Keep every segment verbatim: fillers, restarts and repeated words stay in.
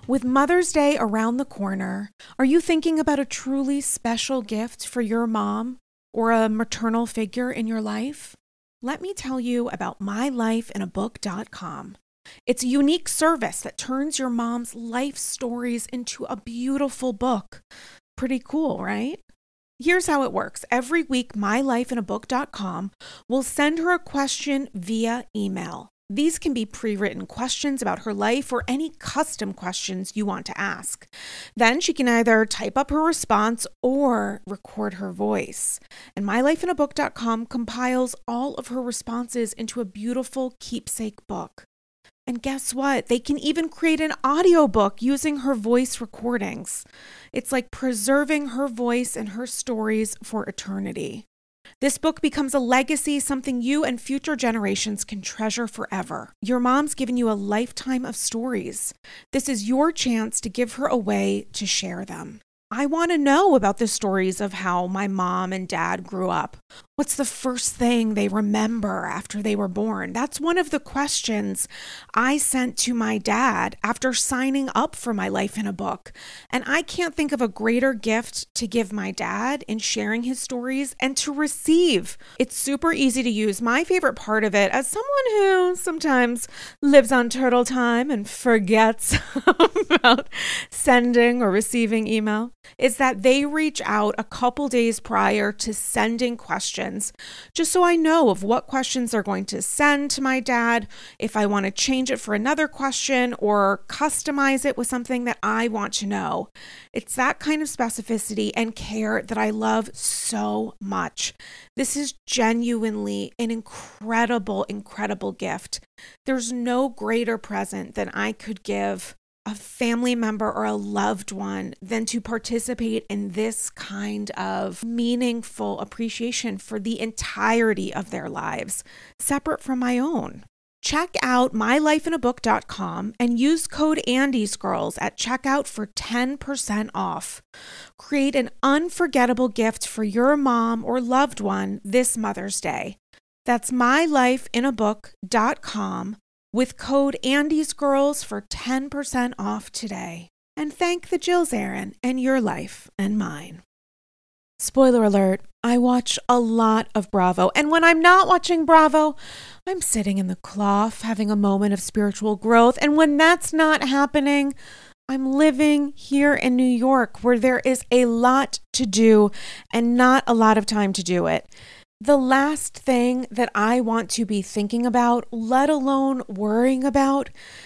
With Mother's Day around the corner, are you thinking about a truly special gift for your mom or a maternal figure in your life? Let me tell you about my life in a book dot com. It's a unique service that turns your mom's life stories into a beautiful book. Pretty cool, right? Here's how it works. Every week, my life in a book dot com will send her a question via email. These can be pre-written questions about her life or any custom questions you want to ask. Then she can either type up her response or record her voice. And my life in a book dot com compiles all of her responses into a beautiful keepsake book. And guess what? They can even create an audiobook using her voice recordings. It's like preserving her voice and her stories for eternity. This book becomes a legacy, something you and future generations can treasure forever. Your mom's given you a lifetime of stories. This is your chance to give her a way to share them. I want to know about the stories of how my mom and dad grew up. What's the first thing they remember after they were born? That's one of the questions I sent to my dad after signing up for my life in a book. And I can't think of a greater gift to give my dad in sharing his stories and to receive. It's super easy to use. My favorite part of it, as someone who sometimes lives on turtle time and forgets about sending or receiving email, is that they reach out a couple days prior to sending questions, just so I know of what questions they're going to send to my dad, if I want to change it for another question or customize it with something that I want to know. It's that kind of specificity and care that I love so much. This is genuinely an incredible, incredible gift. There's no greater present than I could give a family member or a loved one than to participate in this kind of meaningful appreciation for the entirety of their lives, separate from my own. Check out my life in a book dot com and use code Andy's Girls at checkout for ten percent off. Create an unforgettable gift for your mom or loved one this Mother's Day. That's my life in a book dot com. with code Andy's Girls for ten percent off today. And thank the Jills Aaron and your life and mine. Spoiler alert, I watch a lot of Bravo. And when I'm not watching Bravo, I'm sitting in the cloth having a moment of spiritual growth. And when that's not happening, I'm living here in New York where there is a lot to do and not a lot of time to do it. The last thing that I want to be thinking about, let alone worrying about,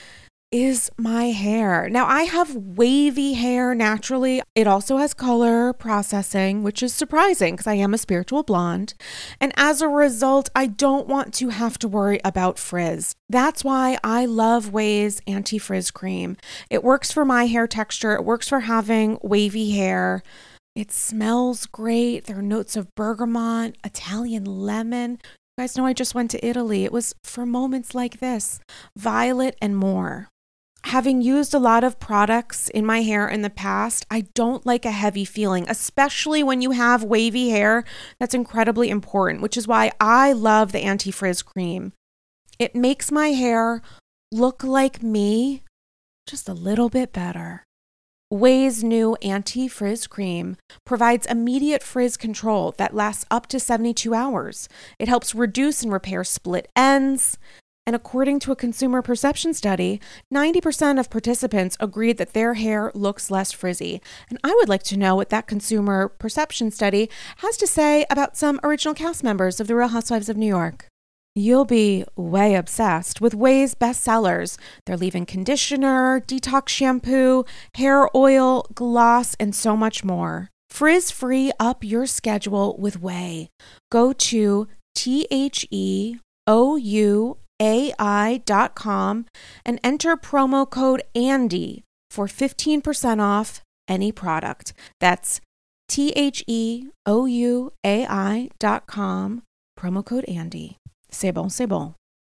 is my hair. Now, I have wavy hair naturally. It also has color processing, which is surprising because I am a spiritual blonde. And as a result, I don't want to have to worry about frizz. That's why I love Ouai's Anti-Frizz Cream. It works for my hair texture. It works for having wavy hair. It smells great. There are notes of bergamot, Italian lemon. You guys know I just went to Italy. It was for moments like this, violet and more. Having used a lot of products in my hair in the past, I don't like a heavy feeling, especially when you have wavy hair. That's incredibly important, which is why I love the Anti-Frizz Cream. It makes my hair look like me just a little bit better. Ouai's new Anti-Frizz Cream provides immediate frizz control that lasts up to seventy-two hours. It helps reduce and repair split ends. And according to a consumer perception study, ninety percent of participants agreed that their hair looks less frizzy. And I would like to know what that consumer perception study has to say about some original cast members of The Real Housewives of New York. You'll be way obsessed with Ouai's bestsellers. Their leave-in conditioner, detox shampoo, hair oil, gloss, and so much more. Frizz-free up your schedule with Ouai. Go to T H E O U A I dot com and enter promo code Andy for fifteen percent off any product. That's T H E O U A I dot com, promo code Andy. C'est bon, c'est bon.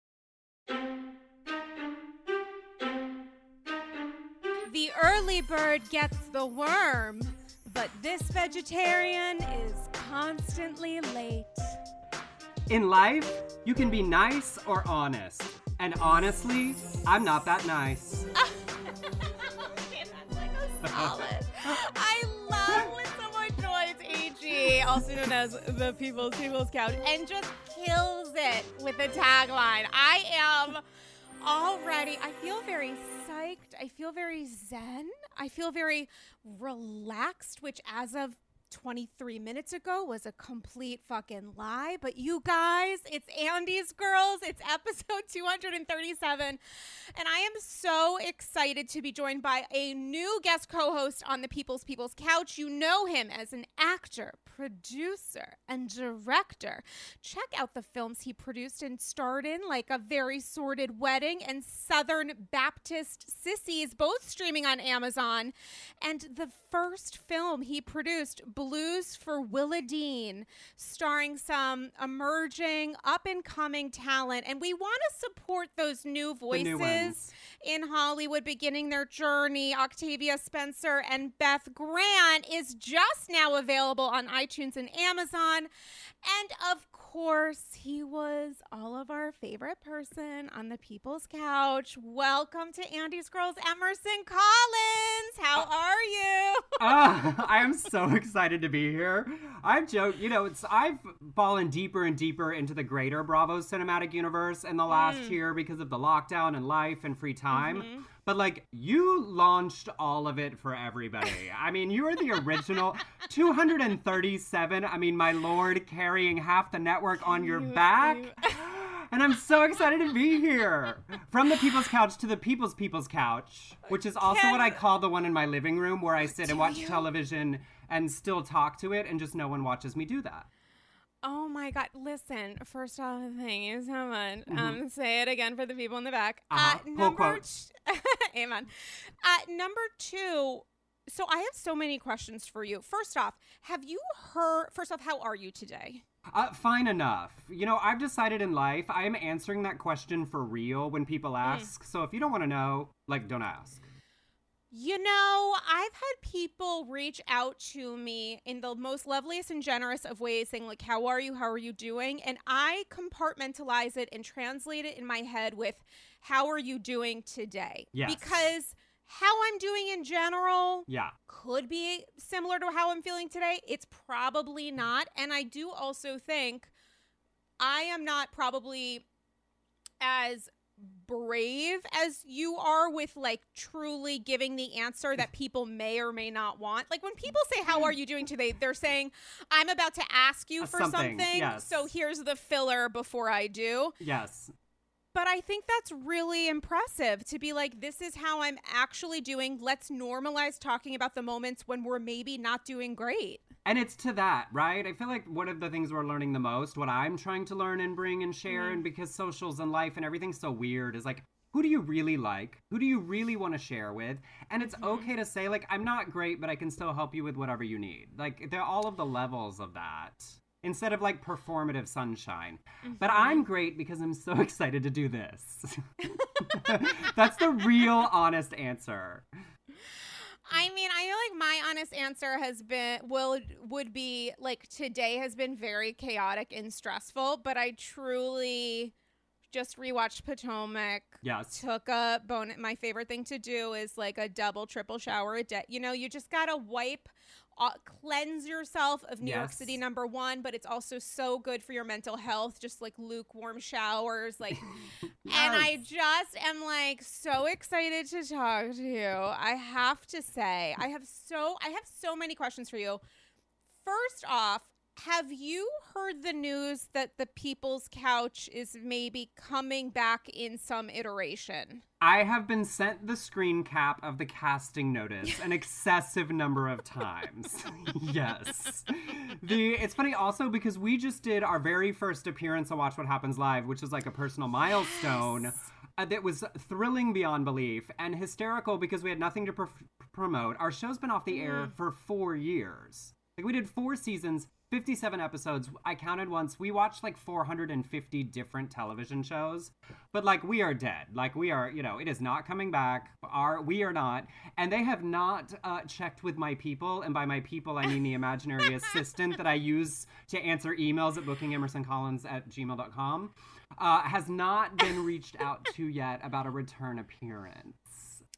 The early bird gets the worm, but this vegetarian is constantly late. In life, you can be nice or honest. And honestly, I'm not that nice. Okay, Collins. I love when someone joins A G, also known as the People's People's Couch, and just kills it with a tagline. I am already, I feel very psyched. I feel very zen. I feel very relaxed, which as of twenty-three minutes ago was a complete fucking lie. But you guys, it's Andy's Girls. It's episode two hundred thirty-seven. And I am so excited to be joined by a new guest co-host on the People's People's Couch. You know him as an actor, producer, and director. Check out the films he produced and starred in, like A Very Sordid Wedding and Southern Baptist Sissies, both streaming on Amazon. And the first film he produced, Blues for Willa Dean, starring some emerging, up-and-coming talent. And we want to support those new voices in Hollywood beginning their journey. Octavia Spencer and Beth Grant is just now available on iTunes and Amazon. And of course, he was all of our favorite person on the People's Couch. Welcome to Andy's Girls, Emerson Collins. How are you? uh, I am so excited to be here. I've joked, you know, it's I've fallen deeper and deeper into the greater Bravo cinematic universe in the last mm. year because of the lockdown and life and free time. Mm-hmm. But, like, you launched all of it for everybody. I mean, you are the original two hundred thirty-seven. I mean, my lord, carrying half the network on your back. And I'm so excited to be here. From the People's Couch to the People's People's Couch, which is also Can... what I call the one in my living room where I sit do and watch you? television and still talk to it, and just no one watches me do that. Oh my God. Listen, first off, thank you so much. Mm-hmm. Um, say it again for the people in the back. Uh-huh. Uh, number t- Amen. Uh, number two, so I have so many questions for you. First off, have you heard, first off, how are you today? Uh, fine enough. You know, I've decided in life I am answering that question for real when people ask. Mm. So if you don't want to know, like, don't ask. You know, I've had people reach out to me in the most loveliest and generous of ways saying, like, how are you? How are you doing? And I compartmentalize it and translate it in my head with, how are you doing today? Yes. Because how I'm doing in general yeah. could be similar to how I'm feeling today. It's probably not. And I do also think I am not probably as brave as you are with, like, truly giving the answer that people may or may not want. Like, when people say, how are you doing today? They're saying, I'm about to ask you for something, something yes. so here's the filler before I do. Yes. But I think that's really impressive to be like, this is how I'm actually doing. Let's normalize talking about the moments when we're maybe not doing great. And it's to that, right? I feel like one of the things we're learning the most, what I'm trying to learn and bring and share, mm. and because socials and life and everything's so weird, is like, who do you really like? Who do you really want to share with? And it's mm-hmm. okay to say, like, I'm not great, but I can still help you with whatever you need. Like, they're all of the levels of that. Instead of, like, performative sunshine. Mm-hmm. But I'm great because I'm so excited to do this. That's the real honest answer. I mean, I feel like my honest answer has been, will, would be, like, today has been very chaotic and stressful, but I truly just rewatched Potomac. Yes. Took a bone. My favorite thing to do is, like, a double, triple shower a day. You know, you just gotta wipe Uh, cleanse yourself of New yes. York City, number one, but it's also so good for your mental health, just like lukewarm showers, like, yes. and I just am like so excited to talk to you. I have to say, I have so, I have so many questions for you. First off, have you heard the news that the People's Couch is maybe coming back in some iteration? I have been sent the screen cap of the casting notice an excessive number of times. Yes. The It's funny also because we just did our very first appearance on Watch What Happens Live, which is like a personal milestone. Yes. Uh, that was thrilling beyond belief and hysterical because we had nothing to pr- promote. Our show's been off the mm. air for four years. Like, we did four seasons, fifty-seven episodes. I counted once. We watched like four hundred fifty different television shows. But, like, we are dead. Like, we are, you know, it is not coming back. Our, we are not. And they have not uh, checked with my people. And by my people, I mean the imaginary assistant that I use to answer emails at booking emerson collins at gmail dot com. Uh, has not been reached out to yet about a return appearance.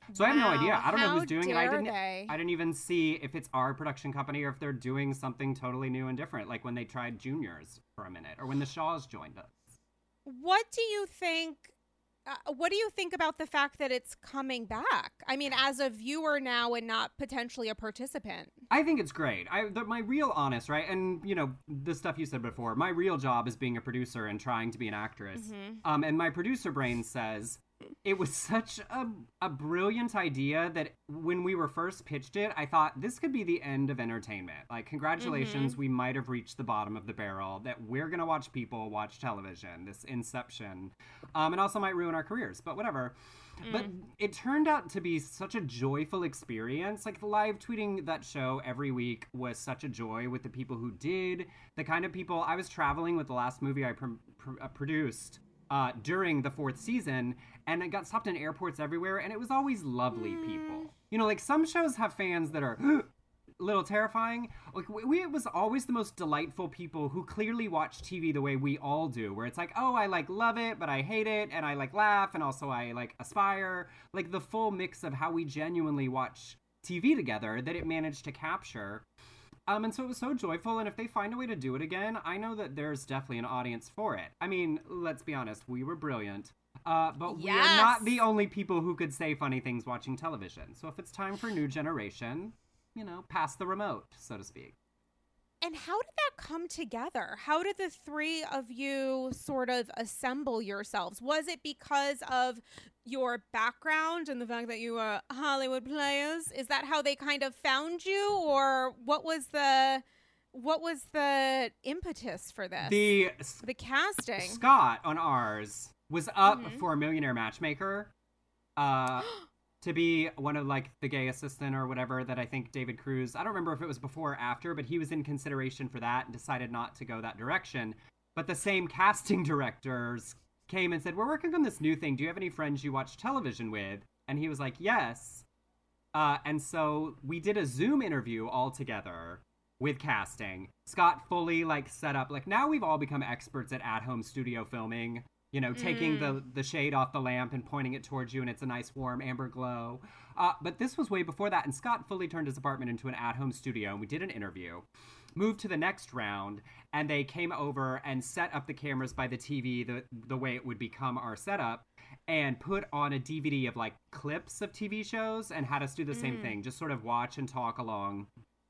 So I have no Wow, idea. I don't know how who's doing it. I dare didn't they? I didn't even see if it's our production company or if they're doing something totally new and different, like when they tried Juniors for a minute or when the Shaws joined us. What do you think? Uh, what do you think about the fact that it's coming back? I mean, as a viewer now and not potentially a participant. I think it's great. I the, my real honest, right? And you know, the stuff you said before, my real job is being a producer and trying to be an actress. Mm-hmm. Um, and my producer brain says it was such a, a brilliant idea that when we were first pitched it, I thought this could be the end of entertainment. Like, congratulations, Mm-hmm. we might have reached the bottom of the barrel, that we're going to watch people watch television, this inception, um, and also might ruin our careers, but whatever. Mm. But it turned out to be such a joyful experience. Like, live tweeting that show every week was such a joy with the people who did, the kind of people. I was traveling with the last movie I pr- pr- uh, produced uh, during the fourth season, and I got stopped in airports everywhere, and it was always lovely Mm. people. You know, like, some shows have fans that are a little terrifying. Like, we, we it was always the most delightful people who clearly watch T V the way we all do, where it's like, oh, I like love it, but I hate it, and I like laugh, and also I like aspire. Like, the full mix of how we genuinely watch T V together that it managed to capture. Um, and so it was so joyful, and if they find a way to do it again, I know that there's definitely an audience for it. I mean, let's be honest, we were brilliant. Uh, but we are not Yes. the only people who could say funny things watching television. So if it's time for new generation, you know, pass the remote, so to speak. And how did that come together? How did the three of you sort of assemble yourselves? Was it because of your background and the fact that you were Hollywood players? Is that how they kind of found you, or what was the what was the impetus for this? The the casting. Scott on ours was up Mhm. for a Millionaire Matchmaker, uh, to be one of like the gay assistant or whatever that I think David Cruz. I don't remember if it was before or after, but he was in consideration for that and decided not to go that direction. But the same casting directors came and said, "We're working on this new thing. Do you have any friends you watch television with?" And he was like, "Yes." Uh, and so we did a Zoom interview all together with casting. Scott fully like set up, like now we've all become experts at at-home studio filming, you know, taking Mm. the, the shade off the lamp and pointing it towards you and it's a nice warm amber glow. Uh, but this was way before that, and Scott fully turned his apartment into an at-home studio, and we did an interview. Moved to the next round, and they came over and set up the cameras by the T V the, the way it would become our setup, and put on a D V D of like clips of T V shows and had us do the same Mm. thing, just sort of watch and talk along.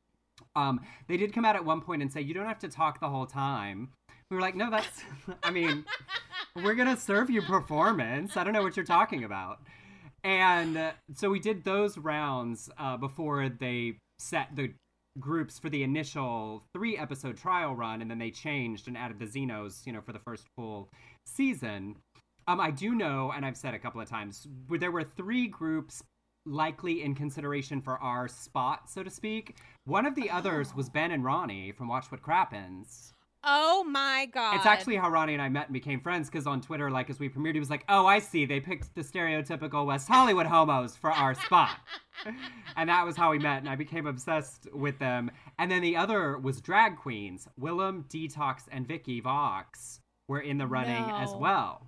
Um, they did come out at one point and say, "You don't have to talk the whole time." We were like, "No, that's, I mean, we're going to serve you performance. I don't know what you're talking about." And uh, so we did those rounds uh, before they set the groups for the initial three episode trial run, and then they changed and added the Xenos, you know, for the first full season. Um, I do know, and I've said a couple of times, where there were three groups likely in consideration for our spot, so to speak. One of the others was Ben and Ronnie from Watch What Crappens. Oh my God. It's actually how Ronnie and I met and became friends, because on Twitter, like, as we premiered, he was like, "Oh, I see. They picked the stereotypical West Hollywood homos for our spot." And that was how we met, and I became obsessed with them. And then the other was drag queens. Willem, Detox, and Vicky Vox were in the running No. as well.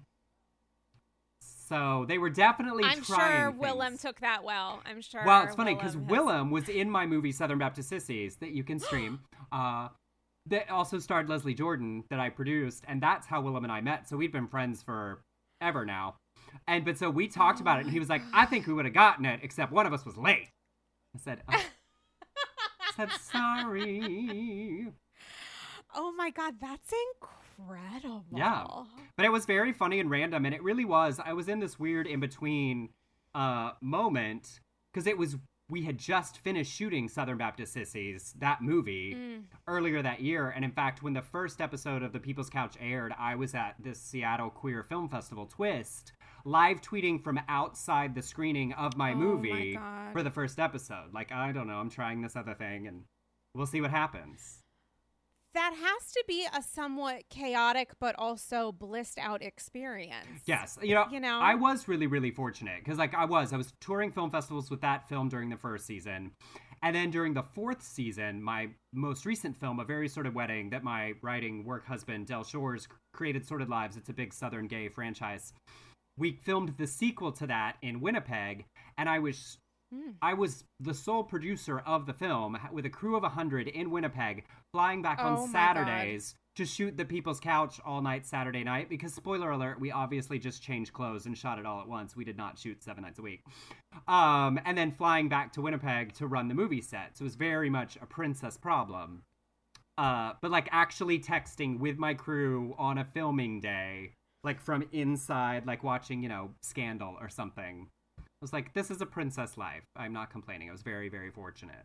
So they were definitely I'm trying sure things. Willem took that well. I'm sure. Well, it's funny because has- Willem was in my movie Southern Baptist Sissies that you can stream. uh, that also starred Leslie Jordan that I produced, and that's how Willem and I met. So we've been friends for ever now. And but so we talked Oh about it, and he was like, "I think we would have gotten it, except one of us was late." I said, oh. I said sorry. Oh my God, that's incredible. Yeah. But it was very funny and random, and it really was. I was in this weird in-between uh, moment, because it was, we had just finished shooting Southern Baptist Sissies, that movie, Mm. earlier that year. And in fact, when the first episode of The People's Couch aired, I was at this Seattle Queer Film Festival, Twist, live tweeting from outside the screening of my Oh my movie God. for the first episode. Like, I don't know, I'm trying this other thing, and we'll see what happens. That has to be a somewhat chaotic but also blissed out experience. Yes, you know, You know? I was really, really fortunate because, like, I was, I was touring film festivals with that film during the first season, and then during the fourth season, my most recent film, A Very Sordid Wedding, that my writing work husband Del Shores created, Sordid Lives. It's a big Southern gay franchise. We filmed the sequel to that in Winnipeg, and I was mm. I was the sole producer of the film with a crew of one hundred in Winnipeg, flying back oh on Saturdays to shoot The People's Couch all night Saturday night, because, spoiler alert, we obviously just changed clothes and shot it all at once. We did not shoot seven nights a week. Um, and then flying back to Winnipeg to run the movie set. So it was very much a princess problem. Uh, but, like, actually texting with my crew on a filming day, like, from inside, like, watching, you know, Scandal or something. I was like, this is a princess life. I'm not complaining. I was very, very fortunate.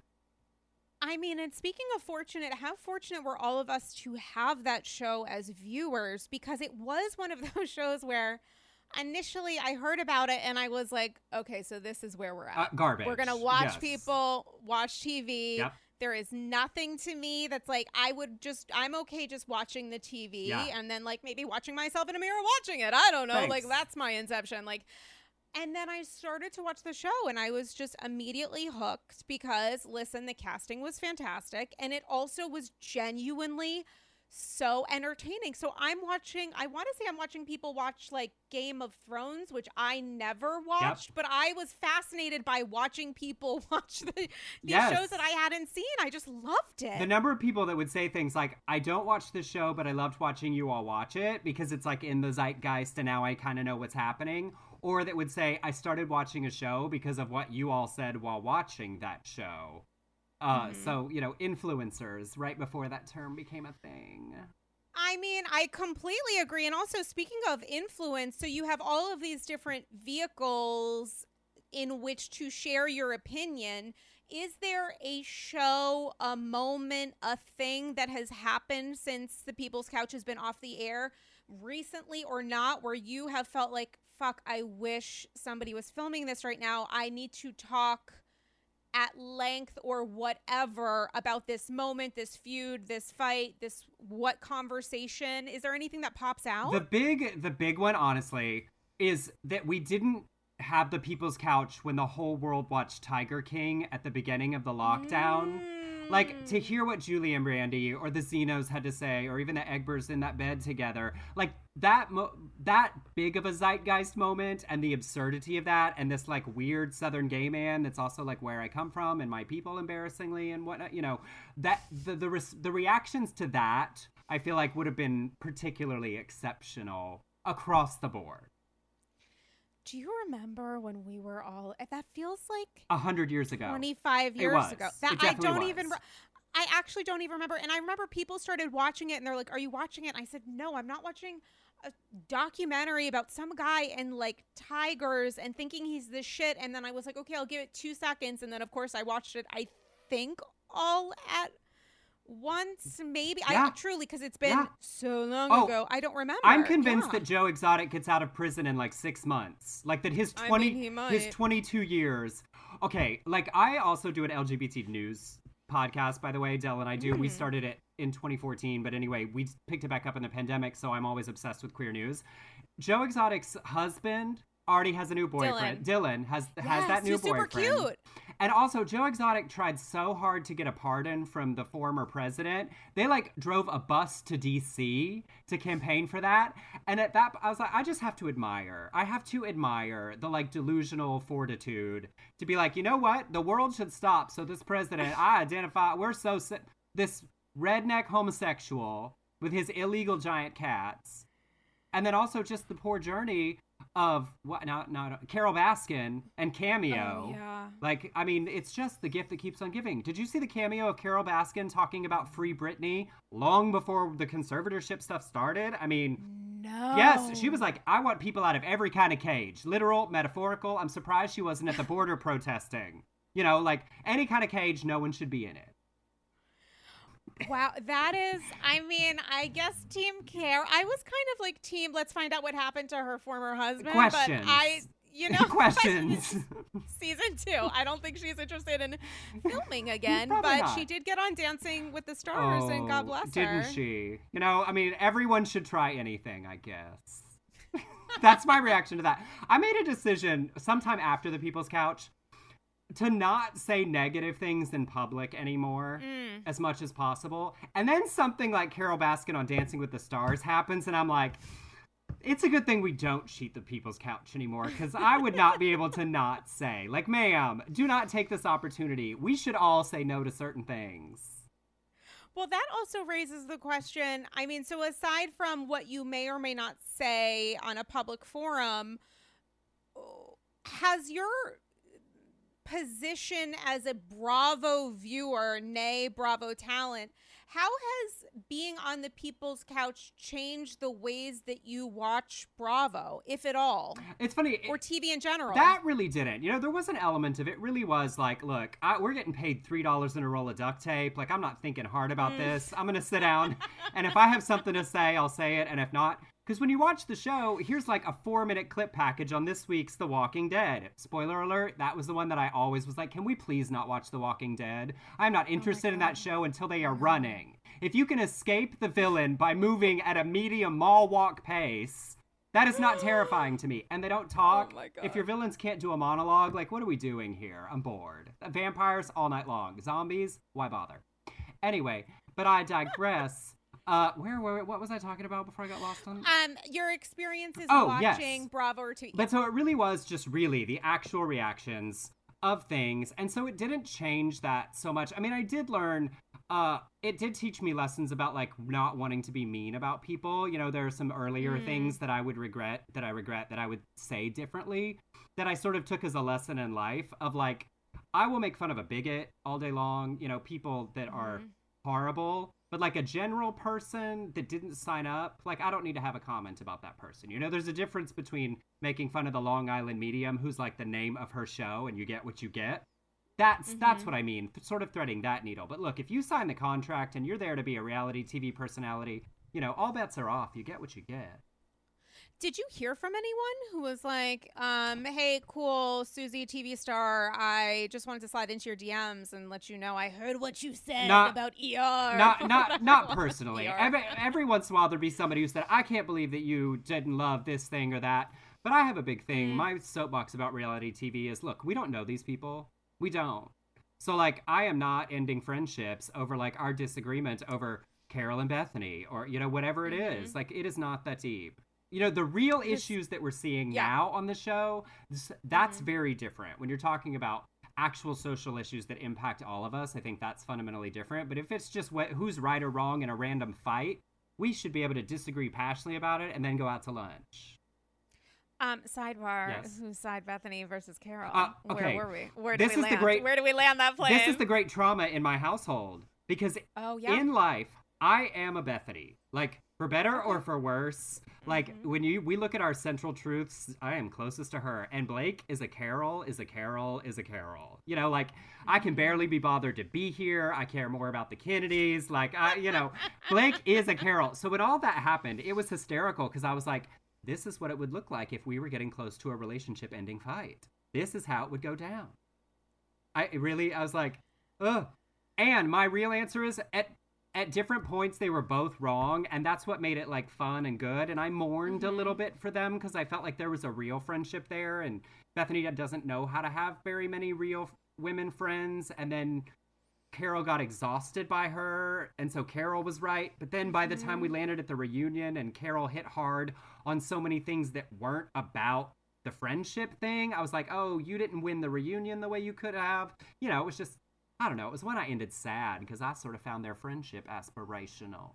I mean, and speaking of fortunate, how fortunate were all of us to have that show as viewers, because it was one of those shows where initially I heard about it and I was like, okay, so this is where we're at. Uh, garbage. We're going to watch yes. people watch T V. Yep. There is nothing to me that's like, I would just, I'm okay just watching the T V yeah. and then like maybe watching myself in a mirror watching it. I don't know. Thanks. Like that's my inception. Like, and then I started to watch the show and I was just immediately hooked because, listen, the casting was fantastic. And it also was genuinely so entertaining. So I'm watching, I want to say I'm watching people watch like Game of Thrones, which I never watched, yep. but I was fascinated by watching people watch the, these yes. shows that I hadn't seen. I just loved it. The number of people that would say things like, I don't watch this show, but I loved watching you all watch it because it's like in the zeitgeist and now I kind of know what's happening. Or that would say, I started watching a show because of what you all said while watching that show. Uh, mm-hmm. So, you know, influencers, right before that term became a thing. I mean, I completely agree. And also, speaking of influence, so you have all of these different vehicles in which to share your opinion. Is there a show, a moment, a thing that has happened since The People's Couch has been off the air, recently or not, where you have felt like, fuck, I wish somebody was filming this right now. I need to talk at length or whatever about this moment, this feud, this fight, this what conversation? Is there anything that pops out? The big, the big one, honestly, is that we didn't have The People's Couch when the whole world watched Tiger King at the beginning of the lockdown. Mm. Like, to hear what Julie and Brandy or the Zenos had to say, or even the Egbers in that bed together, like, that mo- that big of a zeitgeist moment and the absurdity of that and this, like, weird Southern gay man that's also, like, where I come from and my people, embarrassingly, and whatnot, you know, that the the, res- the reactions to that, I feel like, would have been particularly exceptional across the board. Do you remember when we were all, that feels like a hundred years ago, twenty-five years ago. That it I don't was. even, I actually don't even remember. And I remember people started watching it and they're like, are you watching it? And I said, no, I'm not watching a documentary about some guy and like tigers and thinking he's this shit. And then I was like, okay, I'll give it two seconds. And then of course I watched it, I think all at once, maybe. Yeah. I truly, because it's been yeah. so long oh, ago, I don't remember. I'm convinced yeah. that Joe Exotic gets out of prison in like six months. Like that his twenty, I mean, his twenty-two years. Okay, like I also do an L G B T news podcast, by the way. Del and I do. Mm. We started it in twenty fourteen, but anyway, we picked it back up in the pandemic, so I'm always obsessed with queer news. Joe Exotic's husband already has a new boyfriend. Dylan, Dylan has yes, has that new he's boyfriend. Super cute. And also, Joe Exotic tried so hard to get a pardon from the former president. They, like, drove a bus to D C to campaign for that. And at that, I was like, I just have to admire. I have to admire the, like, delusional fortitude to be like, you know what? The world should stop. So this president, I identify, we're so, this redneck homosexual with his illegal giant cats. And then also just the poor journey of what now now Carol Baskin and Cameo. Oh, yeah. Like, I mean, it's just the gift that keeps on giving. Did you see the cameo of Carol Baskin talking about Free Britney long before the conservatorship stuff started? I mean, no. Yes, she was like, I want people out of every kind of cage. Literal, metaphorical. I'm surprised she wasn't at the border protesting. You know, like any kind of cage, no one should be in it. Wow, that is, I mean, I guess Team Care. I was kind of like Team, let's find out what happened to her former husband. Questions. But I, you know. Questions. Season two. I don't think she's interested in filming again, Probably but not. she did get on Dancing with the Stars, oh, and God bless didn't her. Didn't she? You know, I mean, everyone should try anything, I guess. That's my reaction to that. I made a decision sometime after The People's Couch to not say negative things in public anymore mm. as much as possible. And then something like Carol Baskin on Dancing with the Stars happens, and I'm like, It's a good thing we don't cheat the People's Couch anymore, because I would not be able to not say, like, ma'am, do not take this opportunity. We should all say no to certain things. Well, that also raises the question. I mean, so aside from what you may or may not say on a public forum, has your position as a Bravo viewer, nay, Bravo talent, how has being on the People's Couch changed the ways that you watch Bravo, if at all? It's funny. Or T V in general? That really didn't. You know, there was an element of it really was like, look, I, we're getting paid three dollars in a roll of duct tape. Like, I'm not thinking hard about mm. this. I'm going to sit down, and if I have something to say, I'll say it, and if not... Because when you watch the show, here's like a four-minute clip package on this week's The Walking Dead. Spoiler alert, that was the one that I always was like, can we please not watch The Walking Dead? I'm not interested oh in that show until they are running. If you can escape the villain by moving at a medium mall walk pace, that is not terrifying to me. And they don't talk. Oh my God. If your villains can't do a monologue, like, what are we doing here? I'm bored. Vampires all night long. Zombies, why bother? Anyway, but I digress. Uh, where, where, what was I talking about before I got lost on? Um, your experiences oh, watching yes. Bravo or T V. But so it really was just really the actual reactions of things. And so it didn't change that so much. I mean, I did learn, uh, it did teach me lessons about like not wanting to be mean about people. You know, there are some earlier mm. things that I would regret, that I regret that I would say differently, that I sort of took as a lesson in life of like, I will make fun of a bigot all day long, you know, people that mm. are horrible. But like a general person that didn't sign up, like I don't need to have a comment about that person. You know, there's a difference between making fun of the Long Island medium, who's like the name of her show, and you get what you get. That's mm-hmm. that's what I mean, sort of threading that needle. But look, if you sign the contract and you're there to be a reality T V personality, you know, all bets are off. You get what you get. Did you hear from anyone who was like, um, hey, cool, Susie, T V star, I just wanted to slide into your D Ms and let you know I heard what you said not, about E R. Not not, not personally. Every, every once in a while there'd be somebody who said, I can't believe that you didn't love this thing or that. But I have a big thing. Mm. My soapbox about reality T V is, look, we don't know these people. We don't. So, like, I am not ending friendships over, like, our disagreement over Carol and Bethany or, you know, whatever it mm-hmm. is. Like, it is not that deep. You know, the real issues that we're seeing yeah. now on the show, that's mm-hmm. very different. When you're talking about actual social issues that impact all of us, I think that's fundamentally different. But if it's just what, who's right or wrong in a random fight, we should be able to disagree passionately about it and then go out to lunch. Um, sidebar, yes. whose side, Bethany versus Carol? Uh, okay. Where were we? Where did this we is land? The great, Where do we land that plane? This is the great trauma in my household. Because oh, yeah? in life, I am a Bethany. Like, for better or for worse. Like, mm-hmm. when you we look at our central truths, I am closest to her. And Blake is a Carol, is a Carol, is a Carol. You know, like, mm-hmm. I can barely be bothered to be here. I care more about the Kennedys. Like, I, you know, Blake is a Carol. So when all that happened, it was hysterical because I was like, this is what it would look like if we were getting close to a relationship-ending fight. This is how it would go down. I really, I was like, ugh. And my real answer is, at At different points, they were both wrong, and that's what made it, like, fun and good, and I mourned mm-hmm. a little bit for them, because I felt like there was a real friendship there, and Bethany doesn't know how to have very many real women friends, and then Carol got exhausted by her, and so Carol was right, but then by the mm-hmm. time we landed at the reunion, and Carol hit hard on so many things that weren't about the friendship thing, I was like, oh, you didn't win the reunion the way you could have. You know, it was just... I don't know. It was when I ended sad because I sort of found their friendship aspirational.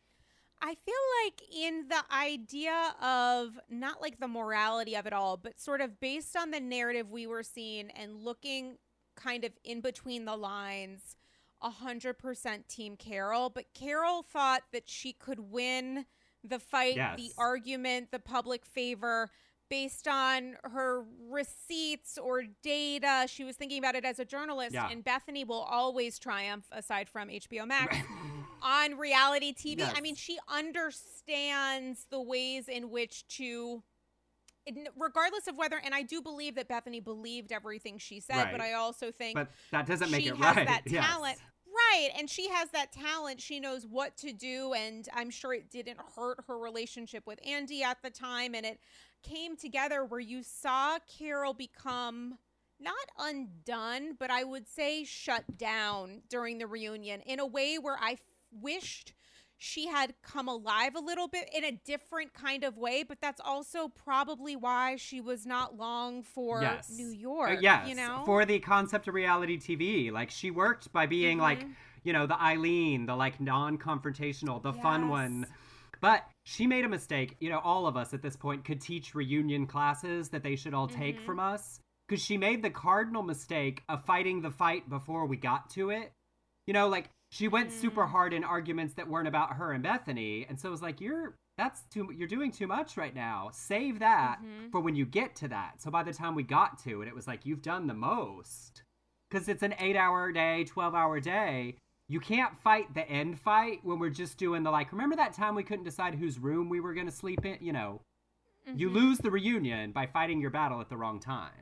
I feel like in the idea of not like the morality of it all, but sort of based on the narrative we were seeing and looking kind of in between the lines, one hundred percent Team Carol. But Carol thought that she could win the fight, yes. the argument, the public favor based on her receipts or data. She was thinking about it as a journalist, yeah. and Bethany will always triumph, aside from H B O Max, on reality T V. Yes. I mean, she understands the ways in which to, regardless of whether, and I do believe that Bethany believed everything she said, right. but I also think but that doesn't make she it has right. that yes. talent. Right, and she has that talent. She knows what to do, and I'm sure it didn't hurt her relationship with Andy at the time, and it came together where you saw Carol become not undone, but I would say shut down during the reunion in a way where I f- wished she had come alive a little bit in a different kind of way, but that's also probably why she was not long for yes. New York. Uh, yes, you know? for the concept of reality T V. Like, she worked by being mm-hmm. like, you know, the Eileen, the like non-confrontational, the yes. fun one. But she made a mistake. You know, all of us at this point could teach reunion classes that they should all take mm-hmm. from us. Because she made the cardinal mistake of fighting the fight before we got to it. You know, like, she went mm. super hard in arguments that weren't about her and Bethany. And so it was like, you're, that's too, you're doing too much right now. Save that mm-hmm. for when you get to that. So by the time we got to it, it was like, you've done the most. Because it's an eight hour day, twelve hour day. You can't fight the end fight when we're just doing the, like, remember that time we couldn't decide whose room we were going to sleep in? You know, mm-hmm. you lose the reunion by fighting your battle at the wrong time.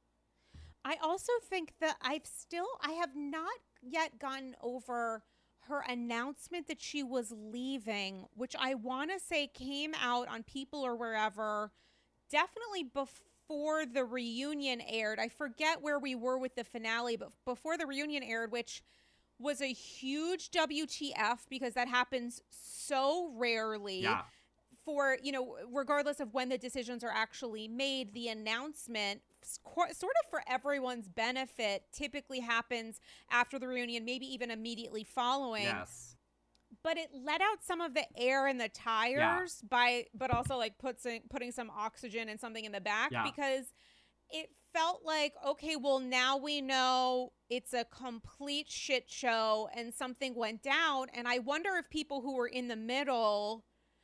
I also think that I've still, I have not yet gotten over her announcement that she was leaving, which I want to say came out on People or wherever, definitely before the reunion aired. I forget where we were with the finale, but before the reunion aired, which was a huge W T F because that happens so rarely. Yeah. For, you know, regardless of when the decisions are actually made, the announcement, sort of for everyone's benefit, typically happens after the reunion, maybe even immediately following. Yes. But it let out some of the air in the tires yeah. by, but also like putting putting some oxygen and something in the back yeah. because it felt like, okay, well, now we know it's a complete shit show and something went down. And I wonder if people who were in the middle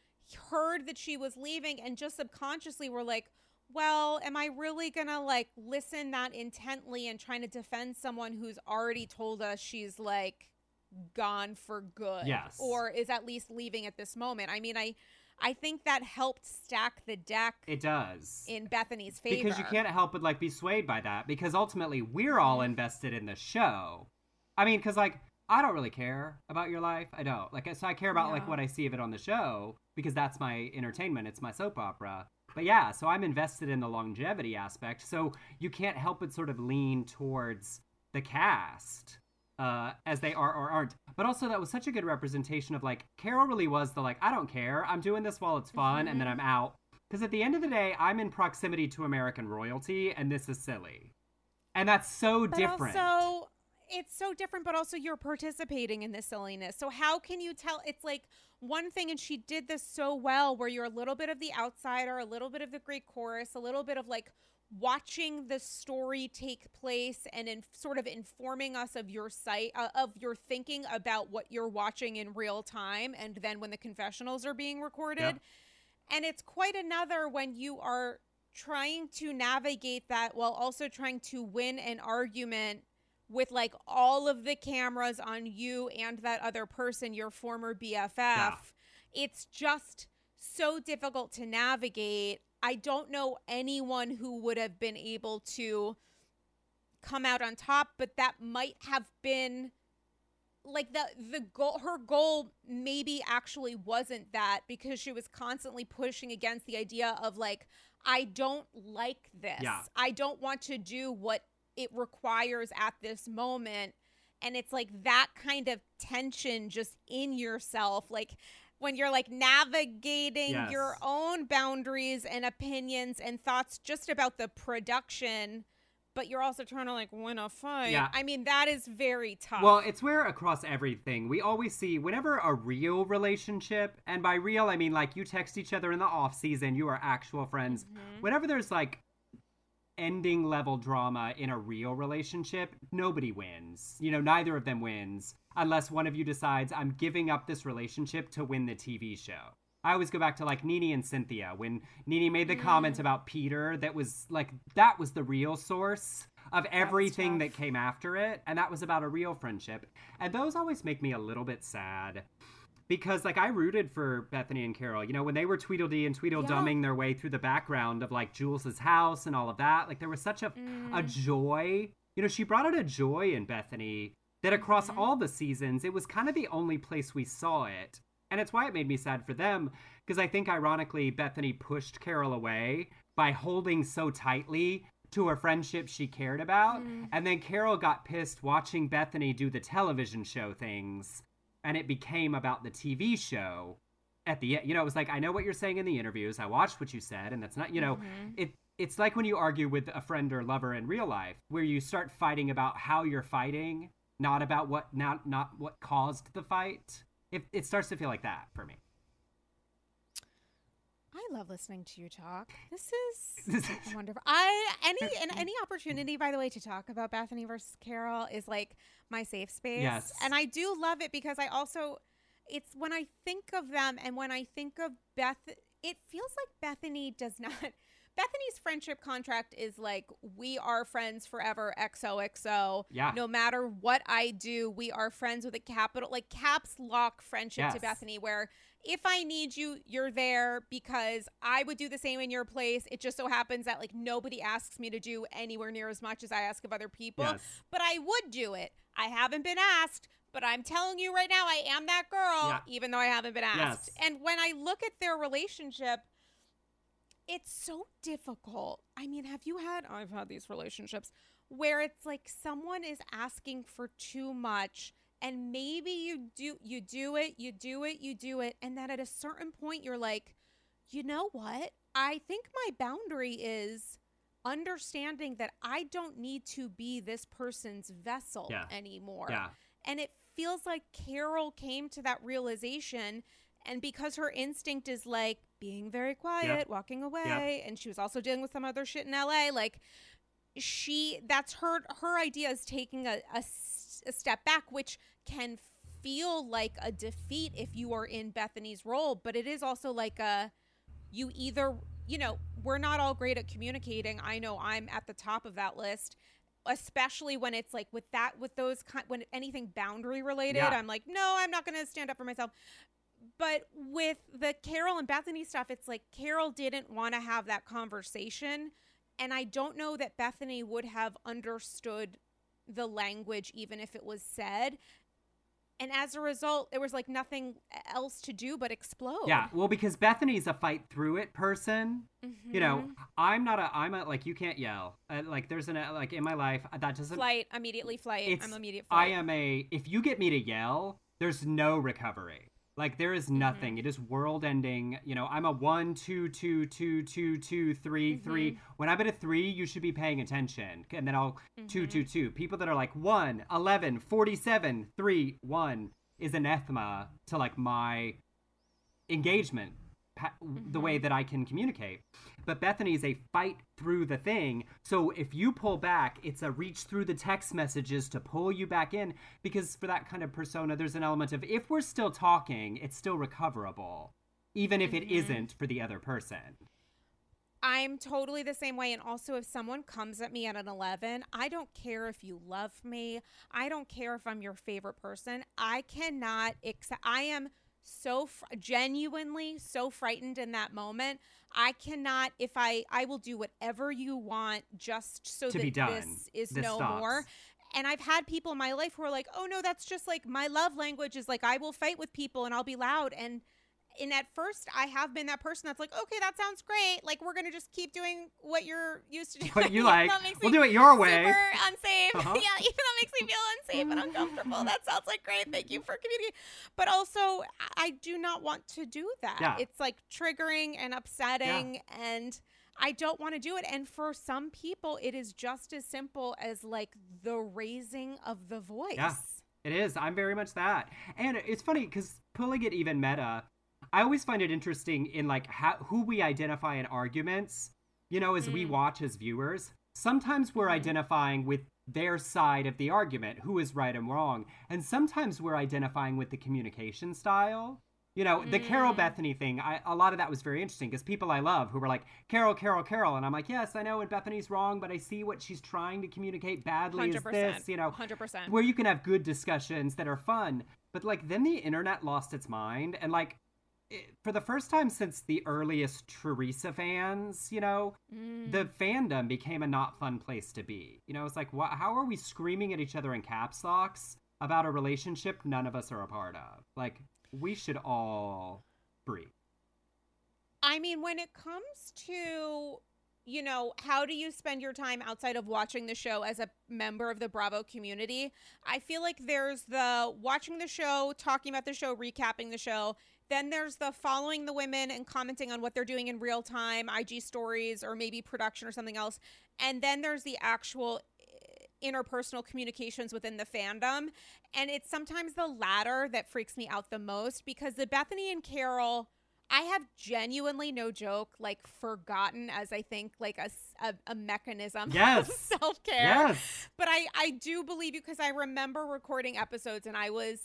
heard that she was leaving and just subconsciously were like, well, am I really gonna like listen that intently and trying to defend someone who's already told us she's like gone for good? Yes. Or is at least leaving at this moment? I mean, I I think that helped stack the deck. It does. In Bethany's favor. Because you can't help but like be swayed by that because ultimately we're all invested in the show. I mean, because like I don't really care about your life. I don't. Like, so I care about, no. like, what I see of it on the show, because that's my entertainment. It's my soap opera. But yeah, so I'm invested in the longevity aspect. So you can't help but sort of lean towards the cast, uh, as they are or aren't. But also that was such a good representation of, like, Carol really was the, like, I don't care. I'm doing this while it's fun, mm-hmm. and then I'm out. Because at the end of the day, I'm in proximity to American royalty, and this is silly. And that's so but different. Also, it's so different, but also you're participating in this silliness. So how can you tell? It's like one thing, and she did this so well, where you're a little bit of the outsider, a little bit of the Greek chorus, a little bit of like watching the story take place and in sort of informing us of your sight, uh, of your thinking about what you're watching in real time. And then when the confessionals are being recorded, yep. And it's quite another when you are trying to navigate that while also trying to win an argument with like all of the cameras on you and that other person, your former B F F. Yeah. It's just so difficult to navigate. I don't know anyone who would have been able to come out on top, but that might have been like the the goal. Her goal maybe actually wasn't that, because she was constantly pushing against the idea of like, I don't like this. Yeah. I don't want to do what it requires at this moment. And it's like that kind of tension just in yourself, like when you're like navigating yes. your own boundaries and opinions and thoughts just about the production, but you're also trying to like win a fight. Yeah. I mean, that is very tough. Well, it's where across everything we always see whenever a real relationship, and by real I mean like you text each other in the off season, you are actual friends. Mm-hmm. Whenever there's like ending level drama in a real relationship, nobody wins. You know, neither of them wins unless one of you decides I'm giving up this relationship to win the T V show. I always go back to like Nene and Cynthia when Nene made the mm. comment about Peter. That was like, that was the real source of everything that came after it. And that was about a real friendship. And those always make me a little bit sad. Because, like, I rooted for Bethany and Carol. You know, when they were Tweedledee and Tweedledumming yeah. their way through the background of, like, Jules's house and all of that, like, there was such a, mm. a joy. You know, she brought out a joy in Bethany that across mm-hmm. all the seasons, it was kind of the only place we saw it. And it's why it made me sad for them. Because I think, ironically, Bethany pushed Carol away by holding so tightly to a friendship she cared about. Mm. And then Carol got pissed watching Bethany do the television show things and it became about the T V show at the end. You know, it was like, I know what you're saying in the interviews. I watched what you said, and that's not, you know, Mhm. it. It's like when you argue with a friend or lover in real life, where you start fighting about how you're fighting, not about what not not what caused the fight. It it starts to feel like that for me. I love listening to you talk. This is wonderful. I any and any opportunity, by the way, to talk about Bethany versus Carol is like my safe space. Yes. And I do love it because I also, it's when I think of them and when I think of Beth, it feels like Bethany does not. Bethany's friendship contract is like, we are friends forever, X O X O. Yeah. No matter what I do, we are friends with a capital, like caps lock friendship Yes. to Bethany, where if I need you, you're there, because I would do the same in your place. It just so happens that like nobody asks me to do anywhere near as much as I ask of other people, Yes. but I would do it. I haven't been asked, but I'm telling you right now, I am that girl, Yeah. even though I haven't been asked. Yes. And when I look at their relationship, it's so difficult. I mean, have you had, I've had these relationships where it's like someone is asking for too much, and maybe you do, you do it, you do it, you do it. And then at a certain point, you're like, you know what? I think my boundary is understanding that I don't need to be this person's vessel Yeah. anymore. Yeah. And it feels like Carol came to that realization. And because her instinct is like being very quiet, Yep. walking away, Yep. and she was also dealing with some other shit in L A, like she, that's her, her idea is taking a, a s- a step back, which can feel like a defeat if you are in Bethany's role. But it is also like a, you either, you know, we're not all great at communicating. I know I'm at the top of that list, especially when it's like with that, with those kind, when anything boundary related, Yeah. I'm like, no, I'm not going to stand up for myself. But with the Carol and Bethany stuff, it's like Carol didn't want to have that conversation. And I don't know that Bethany would have understood the language even if it was said. And as a result, there was like nothing else to do but explode. Yeah, well, because Bethany's a fight through it person. Mhm. You know, I'm not a, I'm a, like, you can't yell. Uh, like, there's an, uh, like, in my life, uh, that doesn't, Flight, immediately flight. it's, I'm immediate I flight. am a, if you get me to yell, there's no recovery. Like, there is nothing. Mhm. It is world ending. You know, I'm a one, two, two, two, two, two, three, Mhm. three. When I'm at a three, you should be paying attention. And then I'll two, Mhm. two, two. People that are like one, eleven, forty-seven, three, one is anathema to like my engagement, pa- the way that I can communicate. But Bethany is a fight through the thing. So if you pull back, it's a reach through the text messages to pull you back in, because for that kind of persona, there's an element of, if we're still talking, it's still recoverable, even if it Mhm. isn't for the other person. I'm totally the same way. And also, if someone comes at me at an eleven, I don't care if you love me. I don't care if I'm your favorite person. I cannot accept. I am so fr- genuinely so frightened in that moment. I cannot, if I, I will do whatever you want just so To that be done. this is This no stops. more. And I've had people in my life who are like, oh no, that's just like my love language is like, I will fight with people and I'll be loud. And And at first, I have been that person that's like, okay, that sounds great. Like, we're going to just keep doing what you're used to doing. What you Even like. though it makes We'll me do it your way. super unsafe. Uh-huh. Yeah, even though it makes me feel unsafe and uncomfortable. That sounds like great. Thank you for communicating. But also, I- I do not want to do that. Yeah. It's like triggering and upsetting, and I don't want to do it. And for some people, it is just as simple as like the raising of the voice. Yeah. It is. I'm very much that. And it's funny because pulling it even meta, I always find it interesting in like how, who we identify in arguments, you know, as we Mm. watch as viewers. Sometimes we're Mhm. identifying with their side of the argument, who is right and wrong. And sometimes we're identifying with the communication style. You know, the Carol Mm. Bethany thing, I, a lot of that was very interesting because people I love who were like, Carol, Carol, Carol. And I'm like, yes, I know and Bethany's wrong, but I see what she's trying to communicate badly is one hundred percent. this, you know, one hundred percent. where you can have good discussions that are fun. But like then the internet lost its mind, and like it, for the first time since the earliest Teresa fans, you know, Mm. the fandom became a not fun place to be. You know, it's like, wh- how are we screaming at each other in caps locks about a relationship none of us are a part of? Like, we should all breathe. I mean, when it comes to you know, how do you spend your time outside of watching the show as a member of the Bravo community? I feel like there's the watching the show, talking about the show, recapping the show. Then there's the following the women and commenting on what they're doing in real time, I G stories, or maybe production or something else. And then there's the actual interpersonal communications within the fandom. And it's sometimes the latter that freaks me out the most, because the Bethany and Carol, I have genuinely, no joke, like forgotten as I think like a, a, a mechanism yes. of self-care. Yes. But I, I do believe you, because I remember recording episodes and I was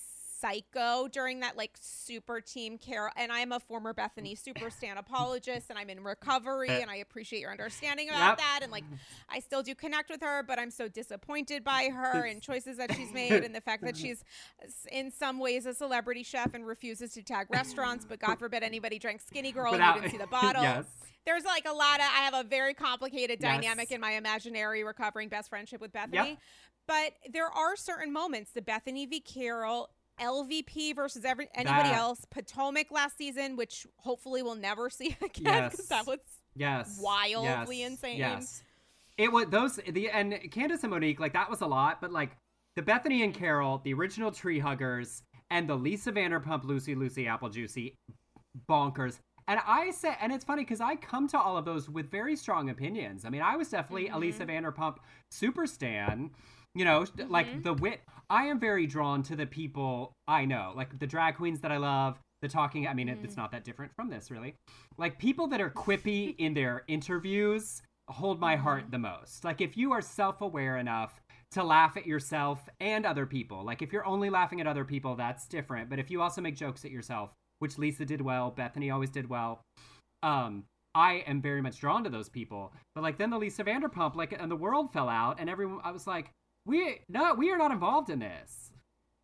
psycho during that like super team Carol, and I'm a former Bethany super stan apologist, and I'm in recovery, and I appreciate your understanding about yep. that, and like I still do connect with her, but I'm so disappointed by her and choices that she's made, and the fact that she's in some ways a celebrity chef and refuses to tag restaurants, but God forbid anybody drank Skinny Girl Without, and you didn't see the bottle. Yes. There's like a lot of, I have a very complicated yes. dynamic in my imaginary recovering best friendship with Bethany, yep. but there are certain moments, the Bethany v. Carol, L V P versus every anybody that. else, Potomac last season, which hopefully we'll never see again, because yes. that was yes. wildly yes. insane. Yes, it was those the and Candace and Monique, like that was a lot, but like the Bethany and Carol, the original Tree Huggers, and the Lisa Vanderpump, Lucy Lucy Apple Juicy, bonkers. And I say, and it's funny because I come to all of those with very strong opinions. I mean, I was definitely mm-hmm. a Lisa Vanderpump super stan. You know, mm-hmm. like the wit. I am very drawn to the people I know, like the drag queens that I love, the talking. I mean, mm. it, it's not that different from this, really. Like people that are quippy in their interviews hold my mm-hmm. heart the most. Like if you are self-aware enough to laugh at yourself and other people, like if you're only laughing at other people, that's different. But if you also make jokes at yourself, which Lisa did well, Bethany always did well, um, I am very much drawn to those people. But like then the Lisa Vanderpump, like, and the world fell out, and everyone, I was like, We no, we are not involved in this.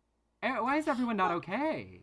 Why is everyone not okay?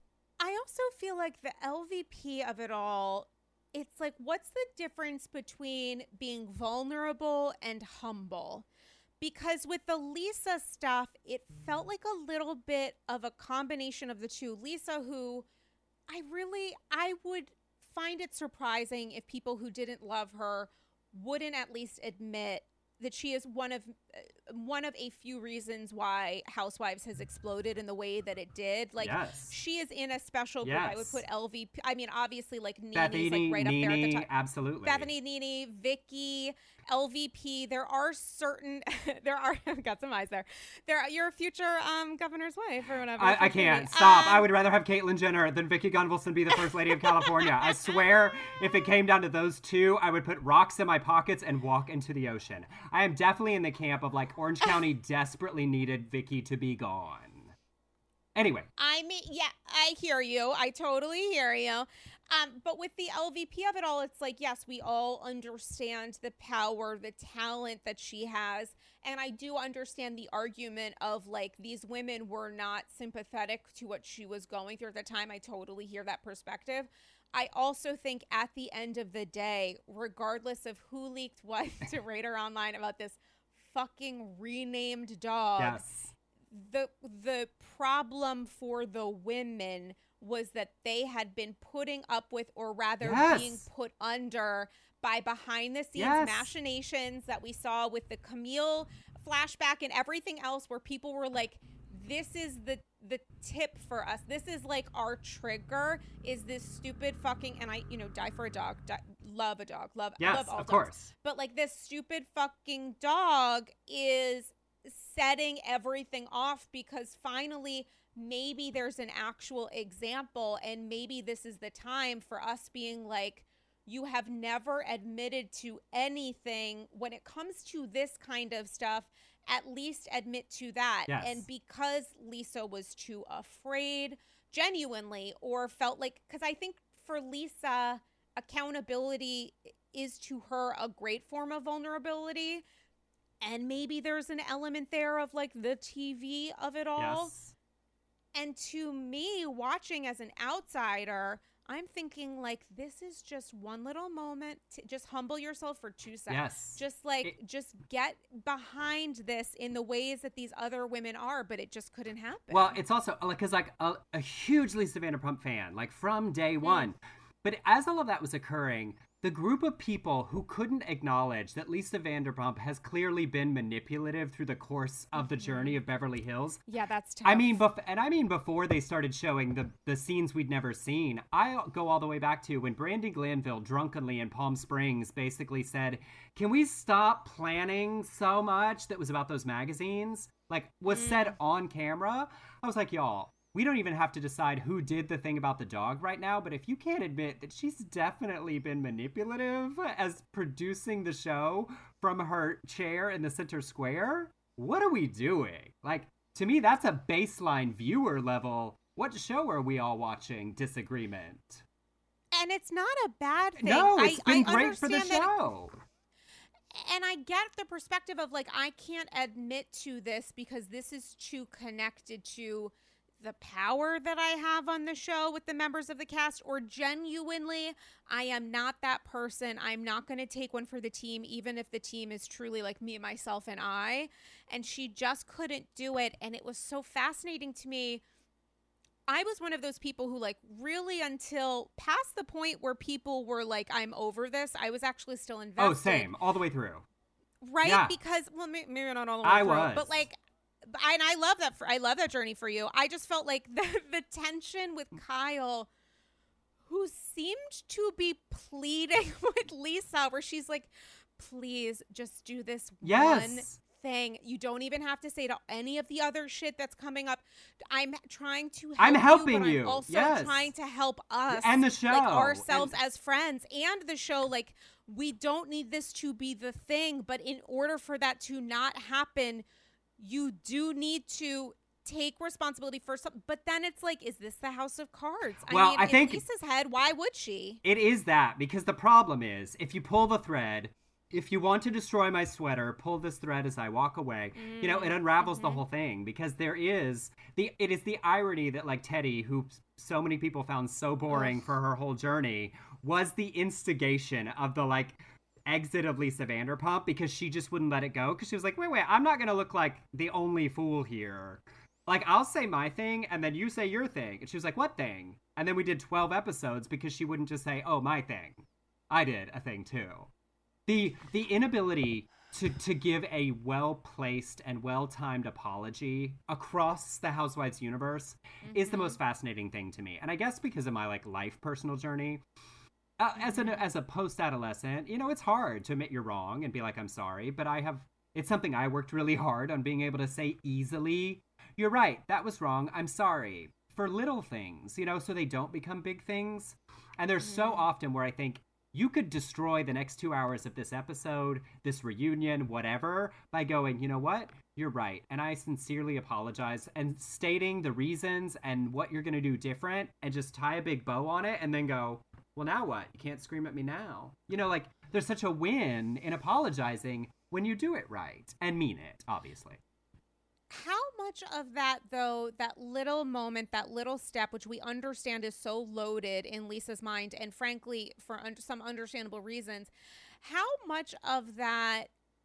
I also feel like the L V P of it all, it's like, what's the difference between being vulnerable and humble? Because with the Lisa stuff, it felt like a little bit of a combination of the two. Lisa, who I really, I would find it surprising if people who didn't love her wouldn't at least admit that she is one of uh, one of a few reasons why Housewives has exploded in the way that it did. Like, yes. she is in a special group. Yes. I would put L V P. I mean, obviously, like Nene's Bethany, like right Nene, up there at the top. Absolutely. Bethany, Nene, Vicky, L V P. There are certain. there are. I've got some eyes there. There. Are, your future um governor's wife or whatever. I, I can't stop. Um, I would rather have Caitlyn Jenner than Vicky Gunvalson be the first lady of California. I swear, if it came down to those two, I would put rocks in my pockets and walk into the ocean. I am definitely in the camp of like Orange County desperately needed Vicky to be gone. Anyway. I mean, yeah, I hear you. I totally hear you. Um, but with the L V P of it all, it's like, yes, we all understand the power, the talent that she has. And I do understand the argument of like, these women were not sympathetic to what she was going through at the time. I totally hear that perspective. I also think at the end of the day, regardless of who leaked what to Radar Online about this fucking renamed dog, yes. the the problem for the women was that they had been putting up with, or rather yes. being put under by behind the scenes yes. machinations that we saw with the Camille flashback and everything else, where people were like, this is the the tip for us. This is like our trigger, is this stupid fucking, and I, you know, die for a dog, die, love a dog, love, yes, love all of dogs. course. But like, this stupid fucking dog is setting everything off, because finally maybe there's an actual example, and maybe this is the time for us being like, you have never admitted to anything when it comes to this kind of stuff. At least admit to that. Yes. And because Lisa was too afraid, genuinely, or felt like, because I think for Lisa, accountability is to her a great form of vulnerability. And maybe there's an element there of like the T V of it all. Yes. And to me, watching as an outsider, I'm thinking like, this is just one little moment. To just humble yourself for two seconds. Yes. Just like, it, just get behind this in the ways that these other women are, but it just couldn't happen. Well, it's also like, cause like a, a huge Lisa Vanderpump fan, like from day one. Mm. But as all of that was occurring, the the group of people who couldn't acknowledge that Lisa Vanderpump has clearly been manipulative through the course of the journey of Beverly Hills. Yeah, that's tough. I mean, bef- and I mean before they started showing the, the scenes we'd never seen. I go all the way back to when Brandi Glanville drunkenly in Palm Springs basically said, can we stop planning so much that was about those magazines? Like, was mm. said on camera. I was like, y'all, we don't even have to decide who did the thing about the dog right now, but if you can't admit that she's definitely been manipulative as producing the show from her chair in the center square, what are we doing? Like, to me, that's a baseline viewer level. What show are we all watching? Disagreement. And it's not a bad thing. No, it's I, been I great for the understand that show. It, and I get the perspective of, like, I can't admit to this because this is too connected to the power that I have on the show with the members of the cast, or genuinely, I am not that person. I'm not going to take one for the team, even if the team is truly like me, myself, and I. And she just couldn't do it. And it was so fascinating to me. I was one of those people who, like, really until past the point where people were like, I'm over this, I was actually still invested. Oh, same. All the way through. Right? Yeah. Because, well, maybe not all the way I through. was. But, like, and I love that. For, I love that journey for you. I just felt like the, the tension with Kyle, who seemed to be pleading with Lisa, where she's like, please just do this yes. one thing. You don't even have to say to any of the other shit that's coming up. I'm trying to help I'm helping you, but you. I'm also yes. trying to help us. And the show. Like ourselves and- as friends and the show. Like, we don't need this to be the thing, but in order for that to not happen, you do need to take responsibility for something. But then it's like, is this the House of Cards? I well, mean, I in think Lisa's head, why would she? It is that, because the problem is, if you pull the thread, if you want to destroy my sweater, pull this thread as I walk away, mm, you know, it unravels mm-hmm. the whole thing, because there is, the it is the irony that, like, Teddi, who so many people found so boring Ugh. for her whole journey, was the instigation of the, like, exit of Lisa Vanderpump, because she just wouldn't let it go, because she was like, wait, wait, I'm not going to look like the only fool here. Like, I'll say my thing, and then you say your thing. And she was like, what thing? And then we did twelve episodes, because she wouldn't just say, oh, my thing. I did a thing, too. The the inability to, to give a well-placed and well-timed apology across the Housewives universe mm-hmm. is the most fascinating thing to me. And I guess because of my, like, life personal journey, Uh, as an as a post-adolescent, you know, it's hard to admit you're wrong and be like, I'm sorry, but I have, it's something I worked really hard on being able to say easily, you're right, that was wrong, I'm sorry, for little things, you know, so they don't become big things. And there's mm-hmm. so often where I think you could destroy the next two hours of this episode, this reunion, whatever, by going, you know what, you're right, and I sincerely apologize, and stating the reasons and what you're going to do different, and just tie a big bow on it, and then go, well, now what? You can't scream at me now. You know, like, there's such a win in apologizing when you do it right. And mean it, obviously. How much of that, though, that little moment, that little step, which we understand is so loaded in Lisa's mind, and frankly, for un- some understandable reasons, how much of that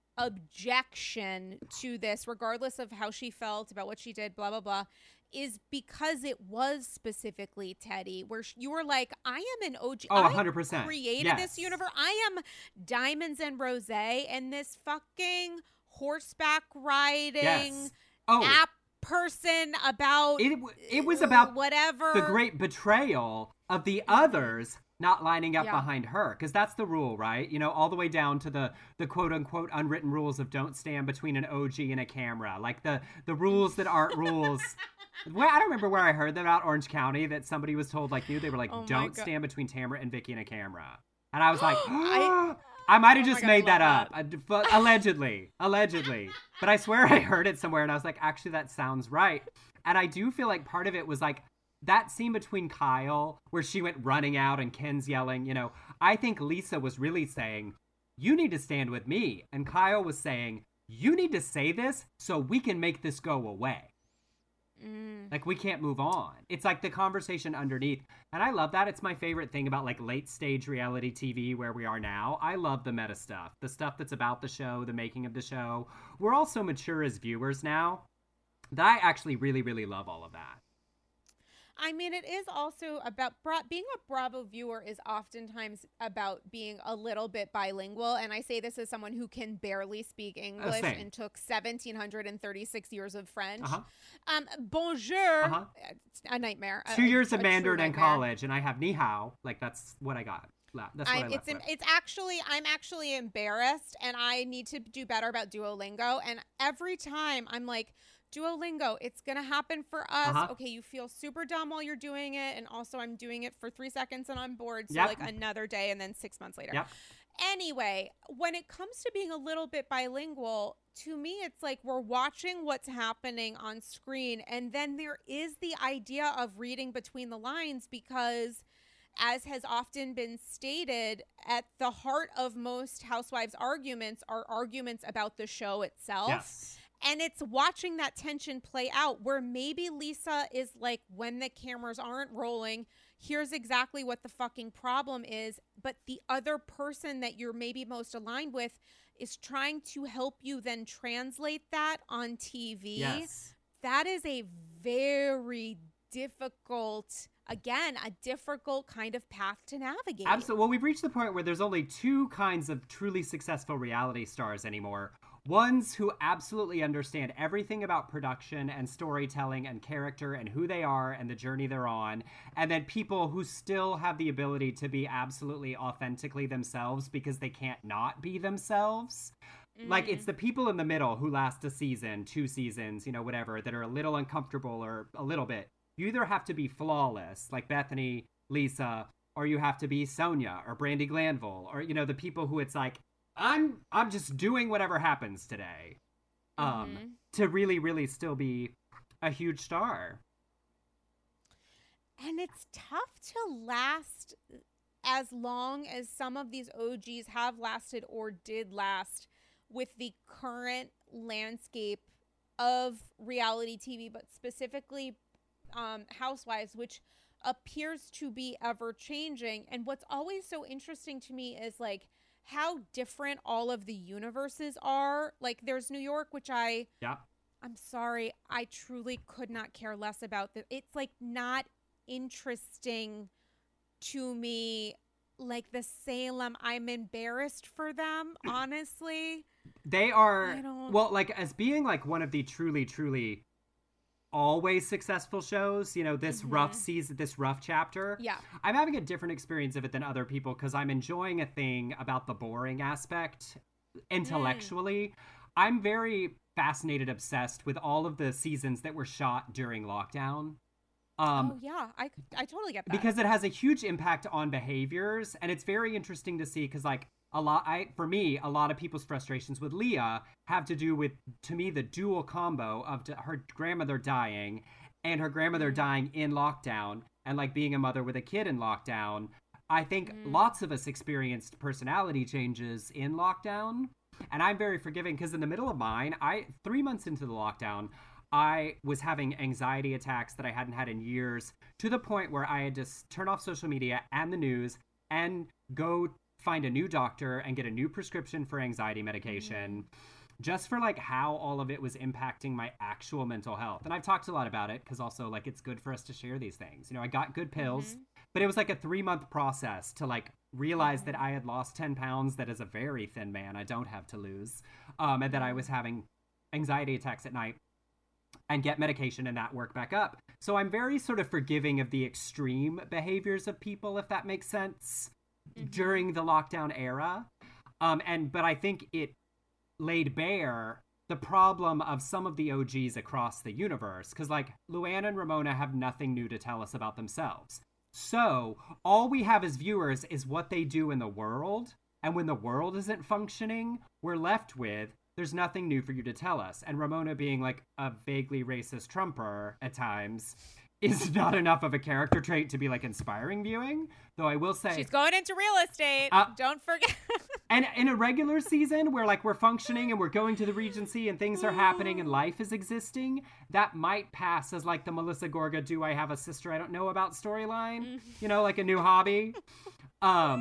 objection to this, regardless of how she felt about what she did, blah, blah, blah, is because it was specifically Teddi, where you were like, I am an O G. Oh, one hundred percent. I created yes. this universe. I am Diamonds and Rosé, and this fucking horseback riding yes. oh. app person about it. It was about whatever the great betrayal of the others not lining up yeah. behind her, because that's the rule, right? You know, all the way down to the the quote unquote unwritten rules of don't stand between an O G and a camera, like the the rules that aren't rules. Well, I don't remember where I heard that about Orange County, that somebody was told, like, you, they were like, oh don't stand between Tamara and Vicky and a camera. And I was like, I, I might have oh just God, made that, that up. But allegedly, allegedly. But I swear I heard it somewhere, and I was like, actually, that sounds right. And I do feel like part of it was like that scene between Kyle, where she went running out and Ken's yelling, you know, I think Lisa was really saying, you need to stand with me. And Kyle was saying, you need to say this so we can make this go away. Mm. Like, we can't move on. It's like the conversation underneath. And I love that. It's my favorite thing about, like, late stage reality T V where we are now. I love the meta stuff. The stuff that's about the show, the making of the show. We're all so mature as viewers now that I actually really, really love all of that. I mean, it is also about bra- being a Bravo viewer is oftentimes about being a little bit bilingual. And I say this as someone who can barely speak English same. and took one thousand seven hundred thirty-six years of French. Uh-huh. Um, bonjour, Uh-huh. it's a nightmare. Two a, years a of true Mandarin in nightmare. college, and I have ni hao. Like, that's what I got. That's what I, I, left it's with. em- it's actually I'm actually embarrassed, and I need to do better about Duolingo. And every time I'm like, Duolingo, it's gonna happen for us. Uh-huh. Okay, you feel super dumb while you're doing it, and also I'm doing it for three seconds and I'm bored. So Yep. like another day, and then six months later. Yep. Anyway, when it comes to being a little bit bilingual, to me, it's like we're watching what's happening on screen, and then there is the idea of reading between the lines because, as has often been stated, at the heart of most housewives' arguments are arguments about the show itself. Yes. And it's watching that tension play out where maybe Lisa is like, when the cameras aren't rolling, here's exactly what the fucking problem is. But the other person that you're maybe most aligned with is trying to help you then translate that on T V. Yes. That is a very difficult, again, a difficult kind of path to navigate. Absolutely. Well, we've reached the point where there's only two kinds of truly successful reality stars anymore. Ones who absolutely understand everything about production and storytelling and character and who they are and the journey they're on. And then people who still have the ability to be absolutely authentically themselves because they can't not be themselves. Mm. Like, it's the people in the middle who last a season, two seasons, you know, whatever, that are a little uncomfortable or a little bit. You either have to be flawless, like Bethany, Lisa, or you have to be Sonia or Brandi Glanville, or, you know, the people who it's like, I'm I'm just doing whatever happens today, um, Mm-hmm. to really, really still be a huge star. And it's tough to last as long as some of these O Gs have lasted or did last with the current landscape of reality T V, but specifically um, Housewives, which appears to be ever changing. And what's always so interesting to me is like how different all of the universes are. Like there's New York, which I, Yeah. I'm sorry, I truly could not care less about. The, it's like not interesting to me. Like the Salem, I'm embarrassed for them, honestly. They are, I don't- well, like, as being like one of the truly, truly always successful shows, you know, this Mm-hmm. rough season, this rough chapter. Yeah. I'm having a different experience of it than other people because I'm enjoying a thing about the boring aspect intellectually. Mm. I'm very fascinated, obsessed with all of the seasons that were shot during lockdown. Um, oh yeah, I I totally get that. Because it has a huge impact on behaviors, and it's very interesting to see because, like, a lot, I for me, a lot of people's frustrations with Leah have to do with, to me, the dual combo of her grandmother dying and her grandmother Mm. dying in lockdown, and like being a mother with a kid in lockdown. I think Mm. lots of us experienced personality changes in lockdown, and I'm very forgiving because in the middle of mine, I three months into the lockdown, I was having anxiety attacks that I hadn't had in years, to the point where I had to turn off social media and the news and go find a new doctor and get a new prescription for anxiety medication, mm-hmm. just for like how all of it was impacting my actual mental health. And I've talked a lot about it because also like it's good for us to share these things. You know, I got good pills, mm-hmm. but it was like a three month process to like realize mm-hmm. that I had lost ten pounds. That is a very thin man. I don't have to lose. Um, and that I was having anxiety attacks at night and get medication and that work back up. So I'm very sort of forgiving of the extreme behaviors of people, if that makes sense, mm-hmm. during the lockdown era. Um, and but I think it laid bare the problem of some of the O Gs across the universe. Because like Luann and Ramona have nothing new to tell us about themselves. So all we have as viewers is what they do in the world. And when the world isn't functioning, we're left with, there's nothing new for you to tell us. And Ramona being like a vaguely racist Trumper at times is not enough of a character trait to be like inspiring viewing. Though I will say, she's going into real estate. Uh, Don't forget. And in a regular season where like we're functioning and we're going to the Regency and things are happening and life is existing, that might pass as like the Melissa Gorga "Do I Have a Sister I Don't Know About" storyline. You know, like a new hobby. Um,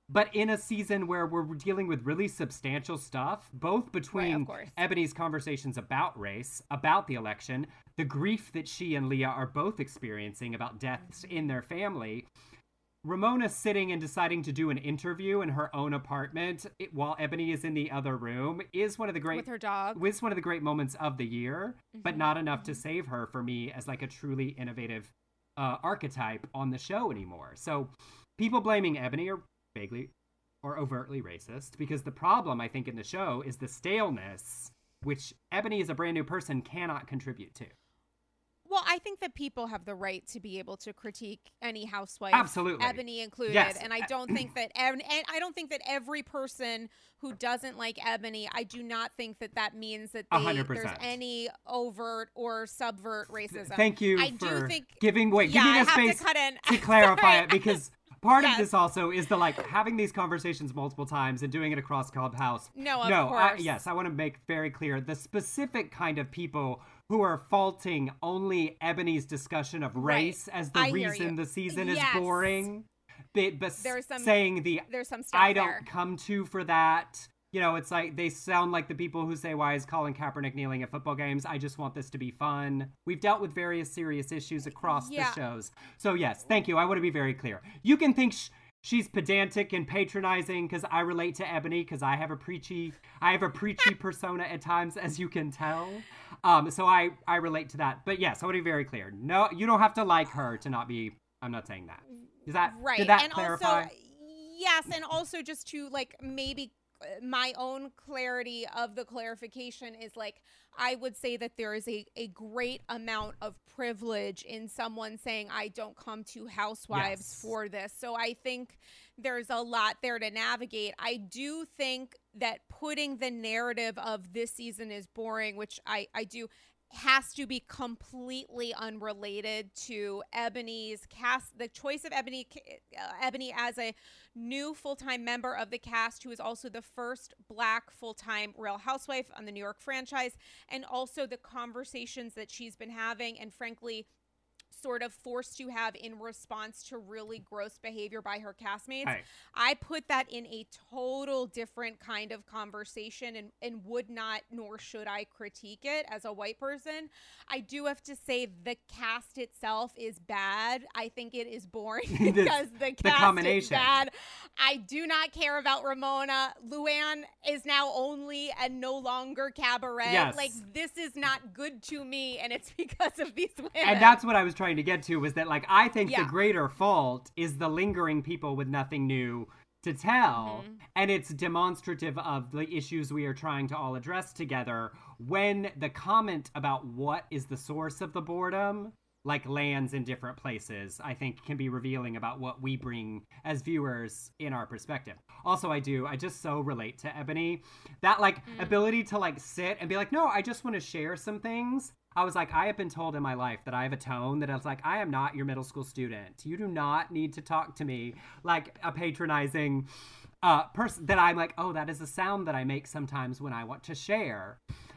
but in a season where we're dealing with really substantial stuff, both between Right, of course. Ebony's conversations about race, about the election, the grief that she and Leah are both experiencing about deaths in their family. Ramona sitting and deciding to do an interview in her own apartment it, while Ebony is in the other room is one of the great With her dog. is one of the great moments of the year, Mm-hmm. but not enough to save her for me as like a truly innovative uh, archetype on the show anymore. So people blaming Ebony are vaguely or overtly racist because the problem I think in the show is the staleness, which Ebony as a brand new person cannot contribute to. Well, I think that people have the right to be able to critique any housewife, Absolutely. Ebony included, Yes. and I don't think that and, and I don't think that every person who doesn't like Ebony, I do not think that that means that A they, hundred there's percent. any overt or subvert racism. Thank you I for do think giving wait, yeah, give me I the have space to cut in to clarify Sorry. it because part Yes. of this also is the like having these conversations multiple times and doing it across Clubhouse. No, of no, I, course. yes, I want to make very clear the specific kind of people who are faulting only Ebony's discussion of Right. race as the I hear reason you. the season Yes. is boring. But, but There's some- saying the there's some stuff I don't there. come to for that. You know, it's like they sound like the people who say, why is Colin Kaepernick kneeling at football games? I just want this to be fun. We've dealt with various serious issues across Yeah. the shows. So, yes, thank you. I want to be very clear. You can think sh- she's pedantic and patronizing because I relate to Ebony because I have a preachy, I have a preachy persona at times, as you can tell. Um, so I, I relate to that. But yes, I want to be very clear. No, you don't have to like her to not be, I'm not saying that. Is that, Right. did that and clarify? also, yes, and also just to like maybe uh, my own clarity of the clarification is like, I would say that there is a, a great amount of privilege in someone saying, I don't come to Housewives Yes. for this. So I think there's a lot there to navigate. I do think that putting the narrative of this season is boring, which I, I do, has to be completely unrelated to Ebony's cast, the choice of Ebony, uh, Ebony as a new full-time member of the cast, who is also the first Black full-time Real Housewife on the New York franchise, and also the conversations that she's been having and frankly sort of forced to have in response to really gross behavior by her castmates. Right. I put that in a total different kind of conversation and, and would not, nor should I critique it as a white person. I do have to say the cast itself is bad. I think it is boring because the cast is combination. bad. I do not care about Ramona. Luann is now only and no longer Cabaret. Yes. Like, this is not good to me, and it's because of these women. And that's what I was trying to get to was that, like, I think Yeah. the greater fault is the lingering people with nothing new to tell. Mm-hmm. And it's demonstrative of the issues we are trying to all address together when the comment about what is the source of the boredom, like, lands in different places, I think can be revealing about what we bring as viewers in our perspective. Also, I do, I just so relate to Ebony. That, like, Mm. ability to, like, sit and be like, no, I just want to share some things. I was like, I have been told in my life that I have a tone that I was like, I am not your middle school student. You do not need to talk to me like a patronizing uh, person that I'm like, oh, that is a sound that I make sometimes when I want to share.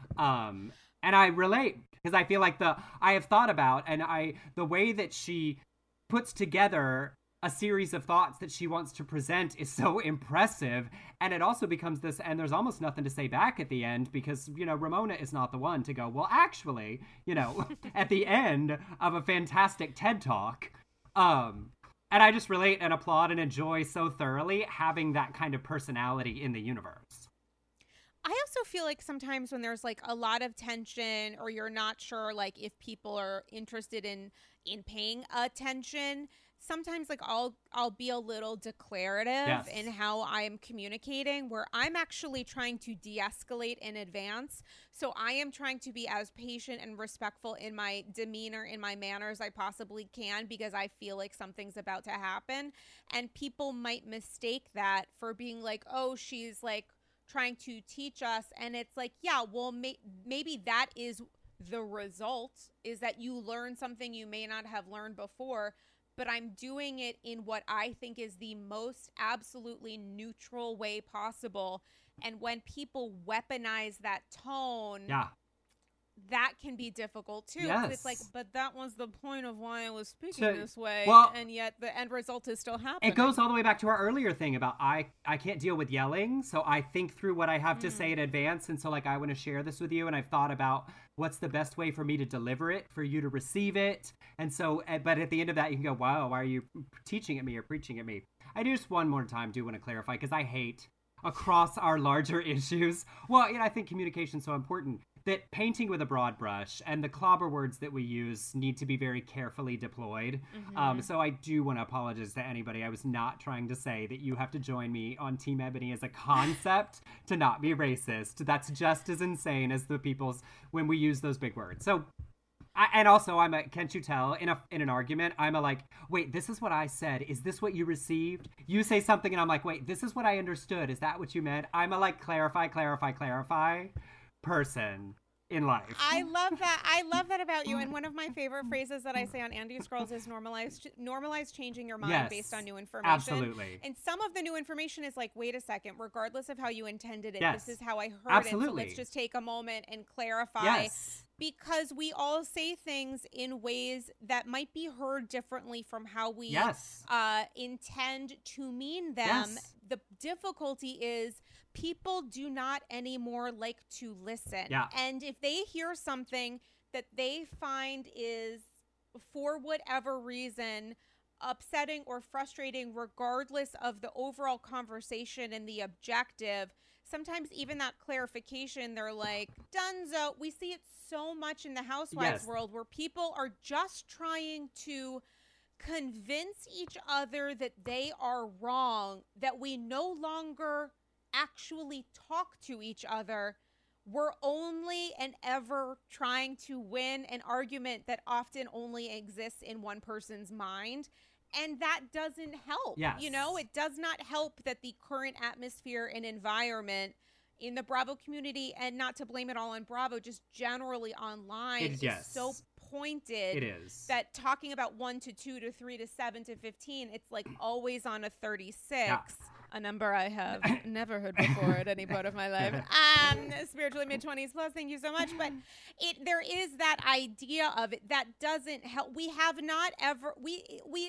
Um, and I relate because I feel like the, I have thought about and I, the way that she puts together a series of thoughts that she wants to present is so impressive. And it also becomes this, and there's almost nothing to say back at the end because, you know, Ramona is not the one to go, well, actually, you know, at the end of a fantastic TED Talk. Um, and I just relate and applaud and enjoy so thoroughly having that kind of personality in the universe. I also feel like sometimes when there's like a lot of tension or you're not sure like if people are interested in in paying attention, sometimes like I'll I'll be a little declarative Yes. in how I'm communicating where I'm actually trying to de-escalate in advance. So I am trying to be as patient and respectful in my demeanor, in my manners I possibly can because I feel like something's about to happen. And people might mistake that for being like, oh, she's like trying to teach us. And it's like, yeah, well, may- maybe that is the result is that you learn something you may not have learned before, but I'm doing it in what I think is the most absolutely neutral way possible. And when people weaponize that tone, Yeah. that can be difficult too. 'Cause Yes. It's like, but that was the point of why I was speaking So- this way, well, and yet the end result is still happening. It goes all the way back to our earlier thing about I I can't deal with yelling, so I think through what I have to say in advance, and so like I want to share this with you, and I've thought about what's the best way for me to deliver it, for you to receive it, and so eh, but at the end of that you can go, wow, why are you teaching at me or preaching at me? I just one more time do want to clarify because I hate across our larger issues. Well, you know, I think communication is so important that painting with a broad brush and the clobber words that we use need to be very carefully deployed. Mm-hmm. Um, so I do want to apologize to anybody. I was not trying to say that you have to join me on Team Ebony as a concept to not be racist. That's just as insane as the people's when we use those big words. So I, and also, I'm a, can't you tell, in a in an argument, I'm a like, wait, this is what I said. Is this what you received? You say something and I'm like, wait, this is what I understood. Is that what you meant? I'm a like, clarify, clarify, clarify person in life. I love that. I love that about you. And one of my favorite phrases that I say on Andy Scrolls is normalize, normalize changing your mind Yes, based on new information. absolutely. And some of the new information is like, wait a second, regardless of how you intended it, Yes, this is how I heard absolutely. it. So let's just take a moment and clarify. Yes. Because we all say things in ways that might be heard differently from how we Yes. uh, intend to mean them. Yes. The difficulty is people do not anymore like to listen. Yeah. And if they hear something that they find is, for whatever reason, upsetting or frustrating, regardless of the overall conversation and the objective, sometimes even that clarification, they're like, dunzo. We see it so much in the housewives Yes. world where people are just trying to convince each other that they are wrong, that we no longer actually talk to each other. We're only and ever trying to win an argument that often only exists in one person's mind. And that doesn't help. Yes. You know, it does not help that the current atmosphere and environment in the Bravo community, and not to blame it all on Bravo, just generally online, It- is yes. so pointed. It is. That talking about one to two to three to seven to fifteen, it's like always on a thirty-six. Yeah. A number I have never heard before at any point of my life. Um, spiritually mid twenties plus. Thank you so much. But it there is that idea of it that doesn't help. We have not ever we we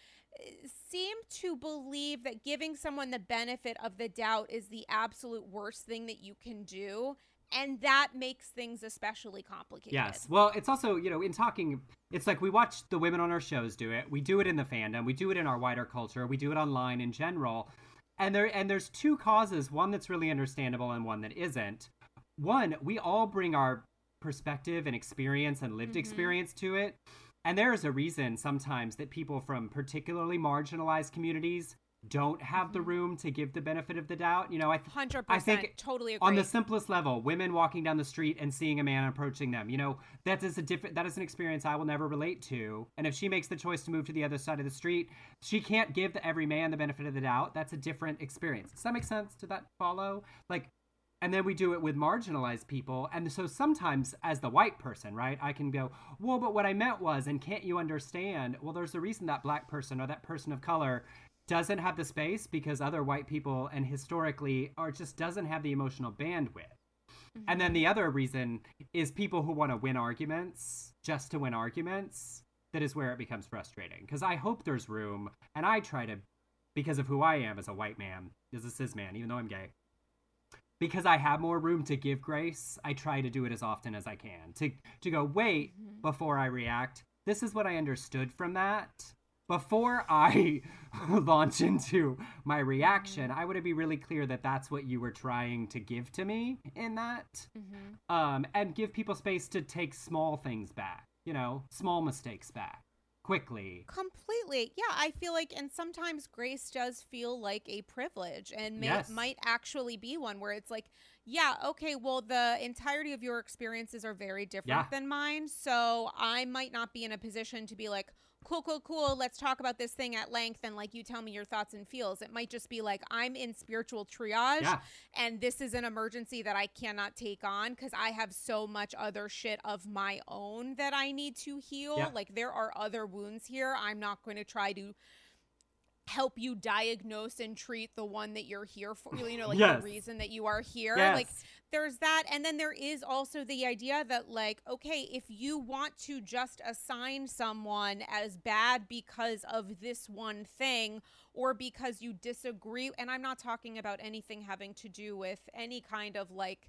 seem to believe that giving someone the benefit of the doubt is the absolute worst thing that you can do. And that makes things especially complicated. Yes. Well, it's also, you know, in talking, it's like we watch the women on our shows do it. We do it in the fandom. We do it in our wider culture. We do it online in general. And there and there's two causes, one that's really understandable and one that isn't. One, we all bring our perspective and experience and lived Mm-hmm. experience to it. And there is a reason sometimes that people from particularly marginalized communities don't have the room to give the benefit of the doubt. You know, I, th- one hundred I percent. think Totally agree. on the simplest level, women walking down the street and seeing a man approaching them, you know, that is a different, that is an experience I will never relate to. And if she makes the choice to move to the other side of the street, she can't give the every man the benefit of the doubt. That's a different experience. Does that make sense? Did that follow? Like, and then we do it with marginalized people. And so sometimes as the white person, right, I can go, well, but what I meant was, and can't you understand? Well, there's a reason that black person or that person of color doesn't have the space because other white people and historically or just doesn't have the emotional bandwidth. Mm-hmm. And then the other reason is people who want to win arguments just to win arguments. That is where it becomes frustrating because I hope there's room and I try to, because of who I am as a white man, as a cis man, even though I'm gay, because I have more room to give grace, I try to do it as often as I can to, to go, wait, mm-hmm. before I react. This is what I understood from that. Before I launch into my reaction, I want to be really clear that that's what you were trying to give to me in that. Mm-hmm. Um, and give people space to take small things back, you know, small mistakes back quickly. Completely. Yeah, I feel like, and sometimes grace does feel like a privilege and may, Yes. might actually be one where it's like, yeah, okay, well, the entirety of your experiences are very different Yeah. than mine. So I might not be in a position to be like, cool, cool, cool, let's talk about this thing at length and like you tell me your thoughts and feels. It might just be like, I'm in spiritual triage Yeah. and this is an emergency that I cannot take on because I have so much other shit of my own that I need to heal. Yeah. Like there are other wounds here. I'm not going to try to help you diagnose and treat the one that you're here for, you know, like Yes. the reason that you are here. Yes. Like there's that. And then there is also the idea that, like, okay, if you want to just assign someone as bad because of this one thing, or because you disagree, and I'm not talking about anything having to do with any kind of like,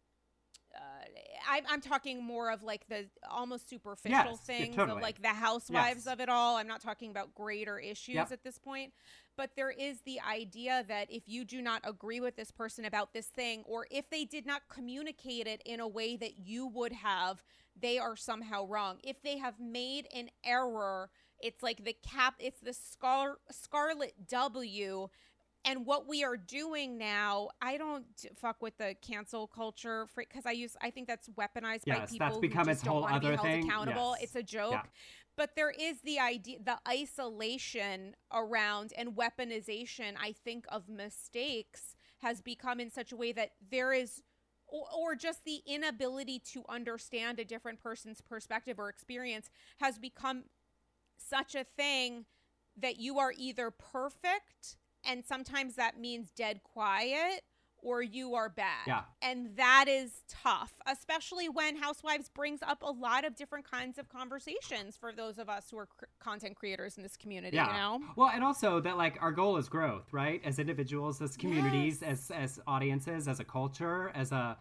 Uh, I, I'm talking more of like the almost superficial yes, things yeah, totally. of like the housewives yes. of it all. I'm not talking about greater issues yep. at this point, but there is the idea that if you do not agree with this person about this thing, or if they did not communicate it in a way that you would have, they are somehow wrong. If they have made an error, it's like the cap, it's the scar- scarlet W. And what we are doing now, I don't fuck with the cancel culture because I use, I think that's weaponized yes, by people that's become who just its don't whole want to be other held thing. accountable. Yes. It's a joke. Yeah. But there is the idea, the isolation around and weaponization, I think, of mistakes has become in such a way that there is, or, or just the inability to understand a different person's perspective or experience has become such a thing that you are either perfect, and sometimes that means dead quiet, or you are bad. Yeah. And that is tough, especially when Housewives brings up a lot of different kinds of conversations for those of us who are cr- content creators in this community, yeah. you know? Well, and also that like our goal is growth, right? As individuals, as communities, Yes. as as audiences, as a culture, as a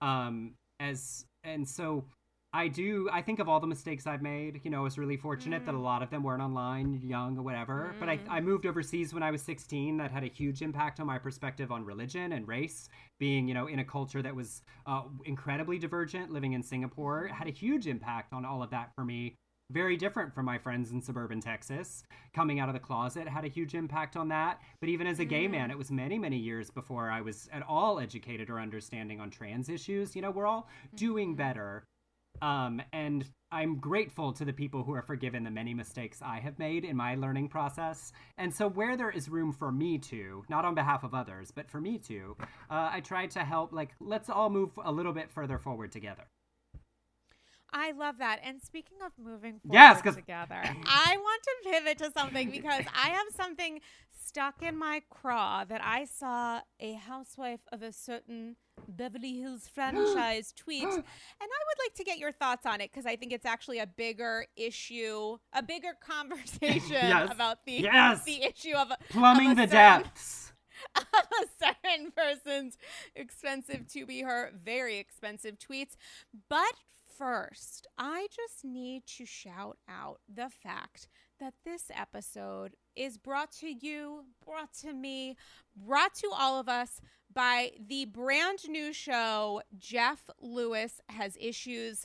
um as and so I do, I think of all the mistakes I've made, you know, I was really fortunate mm. that a lot of them weren't online, young or whatever. Mm. But I, I moved overseas when I was sixteen. That had a huge impact on my perspective on religion and race. Being, you know, in a culture that was uh, incredibly divergent, living in Singapore, had a huge impact on all of that for me. Very different from my friends in suburban Texas. Coming out of the closet had a huge impact on that. But even as a gay man, it was many, many years before I was at all educated or understanding on trans issues. You know, we're all doing better. Um, and I'm grateful to the people who are forgiven the many mistakes I have made in my learning process. And so where there is room for me to, not on behalf of others, but for me to, uh, I try to help, like, let's all move a little bit further forward together. I love that. And speaking of moving forward yes, together, I want to pivot to something because I have something stuck in my craw that I saw a housewife of a certain Beverly Hills franchise tweet, and I would like to get your thoughts on it because I think it's actually a bigger issue, a bigger conversation yes. about the yes. the issue of plumbing of a the certain, depths of a certain person's expensive to be her very expensive tweets. But first, I just need to shout out the fact that this episode is brought to you, brought to me, brought to all of us by the brand new show, Jeff Lewis Has Issues.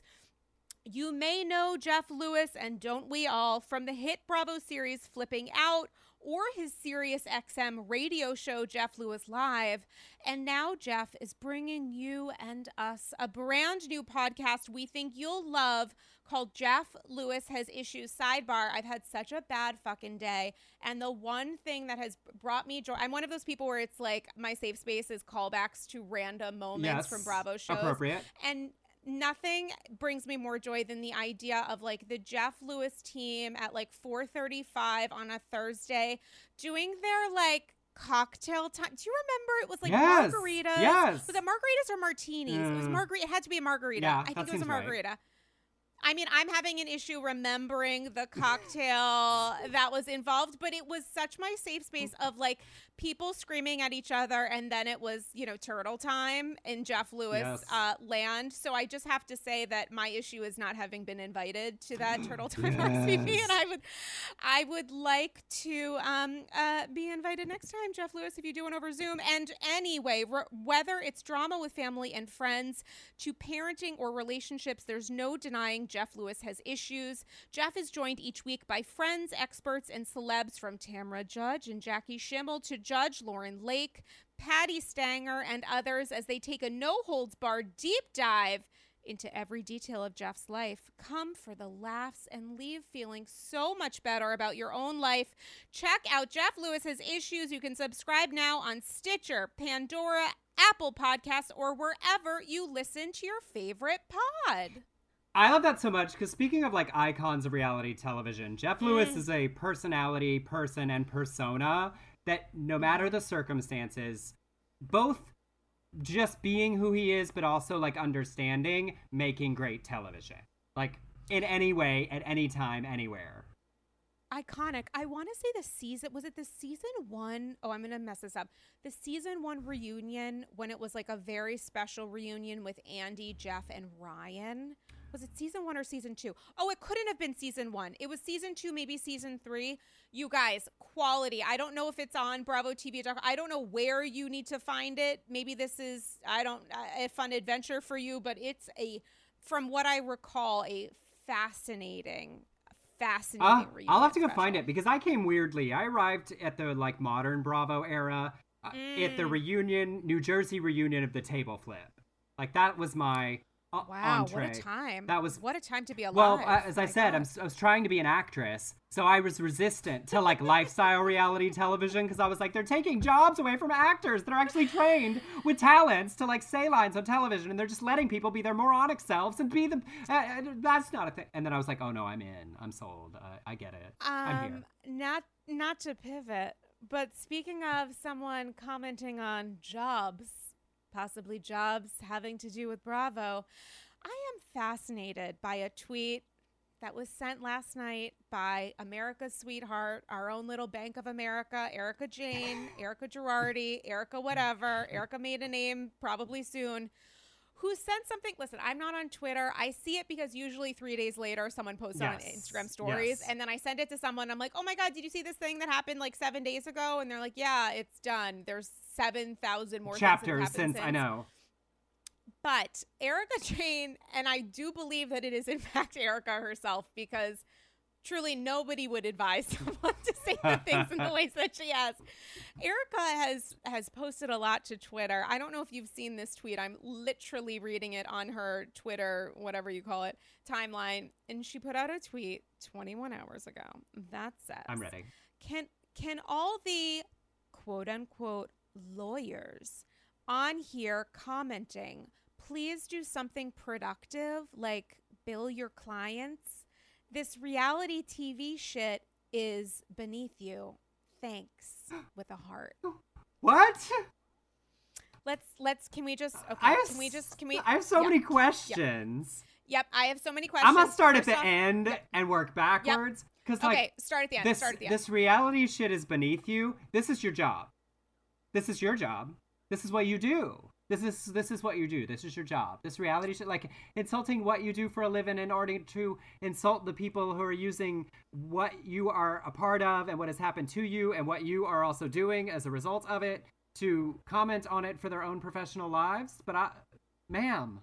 You may know Jeff Lewis, and don't we all, from the hit Bravo series Flipping Out, or his Sirius X M radio show, Jeff Lewis Live. And now Jeff is bringing you and us a brand new podcast we think you'll love called Jeff Lewis Has Issues Sidebar. I've had such a bad fucking day. And the one thing that has brought me joy, I'm one of those people where it's like my safe space is callbacks to random moments yes. from Bravo shows. Appropriate. And nothing brings me more joy than the idea of like the Jeff Lewis team at like four thirty-five on a Thursday doing their like cocktail time. Do you remember it was like yes. margaritas? Yes. Was it margaritas or martinis? Mm. It was margarita. It had to be a margarita. Yeah, I think that it was a seems right. margarita. I mean, I'm having an issue remembering the cocktail that was involved, but it was such my safe space of like people screaming at each other. And then it was, you know, turtle time in Jeff Lewis yes. uh, land. So I just have to say that my issue is not having been invited to that turtle time yes. R S V P. And I would, I would like to um, uh, be invited next time, Jeff Lewis, if you do one over Zoom. And anyway, re- whether it's drama with family and friends to parenting or relationships, there's no denying Jeff Lewis has issues. Jeff is joined each week by friends, experts, and celebs from Tamra Judge and Jackie Schimmel to Judge Lauren Lake, Patty Stanger, and others as they take a no-holds-barred deep dive into every detail of Jeff's life. Come for the laughs and leave feeling so much better about your own life. Check out Jeff Lewis Has Issues. You can subscribe now on Stitcher, Pandora, Apple Podcasts, or wherever you listen to your favorite pod. I love that so much because speaking of like icons of reality television, Jeff Lewis Mm. is a personality, person, and persona that no matter the circumstances, both just being who he is, but also like understanding making great television. Like in any way, at any time, anywhere. Iconic. I want to say the season, was it the season one? Oh, I'm going to mess this up. The season one reunion when it was like a very special reunion with Andy, Jeff, and Ryan. Was it season one or season two? Oh, it couldn't have been season one. It was season two, maybe season three. You guys, quality. I don't know if it's on Bravo T V. I don't know where you need to find it. Maybe this is, I don't, a fun adventure for you, but it's a, from what I recall, a fascinating fascinating uh, reunion I'll have to go special. find it because I came weirdly. I arrived at the like modern Bravo era uh, Mm. at the reunion, New Jersey reunion of the table flip. Like that was my uh, Wow, entree. what a time. That was what a time to be alive. well, uh, as I My said, God. I'm, I was trying to be an actress, so I was resistant to like lifestyle reality television because I was like, they're taking jobs away from actors that are actually trained with talents to like say lines on television, and they're just letting people be their moronic selves and be them. Uh, uh, that's not a thing. And then I was like, oh no, I'm in. I'm sold. Uh, I get it. I'm here. Um, not not to pivot, but speaking of someone commenting on jobs, possibly jobs having to do with Bravo, I am fascinated by a tweet that was sent last night by America's sweetheart, our own little Bank of America, Erica Jane, Erica Girardi, Erica whatever, Erica made a name probably soon, who sent something. Listen, I'm not on Twitter. I see it because usually three days later someone posts Yes. on Instagram stories, Yes. and then I send it to someone. I'm like, oh my God, did you see this thing that happened like seven days ago? And they're like, yeah, it's done. There's seven thousand more Chapters things that have since, happened I know. But Erica Jane, and I do believe that it is in fact Erica herself, because truly nobody would advise someone to say the things in the ways that she has. Erica has has posted a lot to Twitter. I don't know if you've seen this tweet. I'm literally reading it on her Twitter, whatever you call it, timeline. And she put out a tweet twenty-one hours ago that says, I'm ready. Can can all the quote unquote lawyers on here commenting please do something productive like bill your clients? This reality T V shit is beneath you. Thanks, with a heart. What? Let's let's can we just okay, I have, can we just can we I have so yeah. many questions. Yep, I have so many questions. I'm gonna start at First the off- end Yep. and work backwards. Because like Okay, start at the end. this, start at the end. this reality shit is beneath you. This is your job. This is your job. This is what you do. This is this is what you do. This is your job. This reality shit, like insulting what you do for a living in order to insult the people who are using what you are a part of and what has happened to you and what you are also doing as a result of it to comment on it for their own professional lives. But I, ma'am.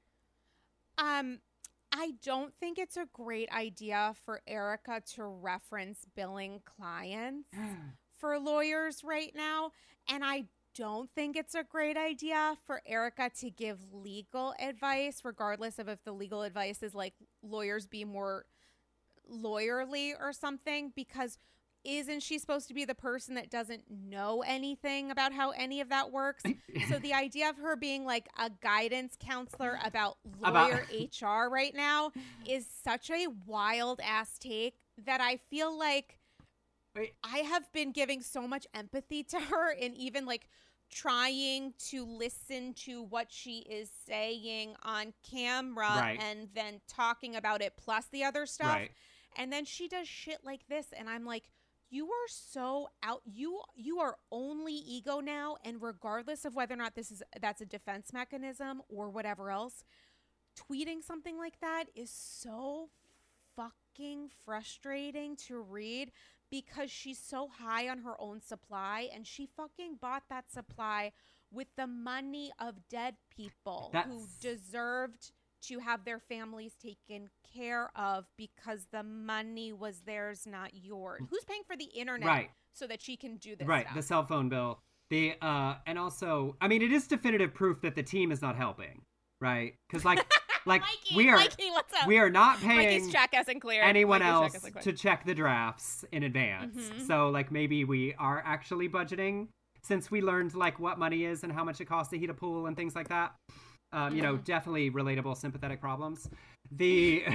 Um, I don't think it's a great idea for Erica to reference billing clients for lawyers right now. And I don't think it's a great idea for Erica to give legal advice, regardless of if the legal advice is like lawyers be more lawyerly or something, because isn't she supposed to be the person that doesn't know anything about how any of that works? So the idea of her being like a guidance counselor about lawyer About- H R right now is such a wild ass take that I feel like Wait. I have been giving so much empathy to her and even like trying to listen to what she is saying on camera Right. and then talking about it plus the other stuff. Right. And then she does shit like this and I'm like, you are so out. You you are only ego now, and regardless of whether or not this is that's a defense mechanism or whatever else, tweeting something like that is so fucking frustrating to read because she's so high on her own supply and she fucking bought that supply with the money of dead people who That's- deserved to have their families taken care of because the money was theirs, not yours. Who's paying for the internet Right. so that she can do this Right, stuff? the cell phone bill. The uh and also, I mean, it is definitive proof that the team is not helping, right? Because like like Mikey, we are Mikey, what's up? we are not paying Mikey's check isn't clear. anyone Mikey's check else isn't clear. to check the drafts in advance. Mhm. So like maybe we are actually budgeting since we learned like what money is and how much it costs to heat a pool and things like that. Um, you know, Mhm. definitely relatable, sympathetic problems. The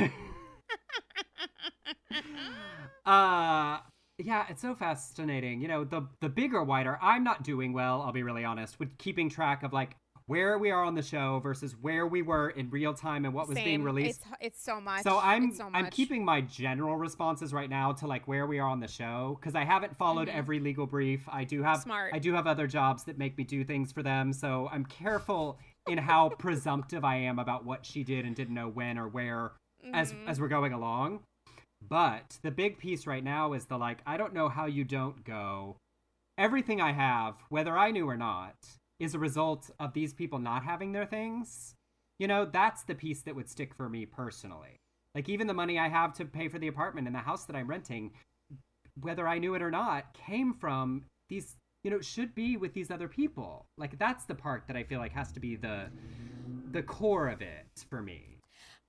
uh yeah, it's so fascinating. You know, the the bigger, wider, I'm not doing well, I'll be really honest, with keeping track of like where we are on the show versus where we were in real time and what was Same. being released. It's, it's so much. So I'm It's so much. I'm keeping my general responses right now to like where we are on the show because I haven't followed Mm-hmm. every legal brief. I do have Smart. I do have other jobs that make me do things for them, so I'm careful in how presumptive I am about what she did and didn't know when or where as Mm-hmm. as we're going along. But the big piece right now is the like I don't know how you don't go. Everything I have, whether I knew or not, is a result of these people not having their things. You know, that's the piece that would stick for me personally. Like, even the money I have to pay for the apartment and the house that I'm renting, whether I knew it or not, came from these, you know, should be with these other people. Like, that's the part that I feel like has to be the the core of it for me.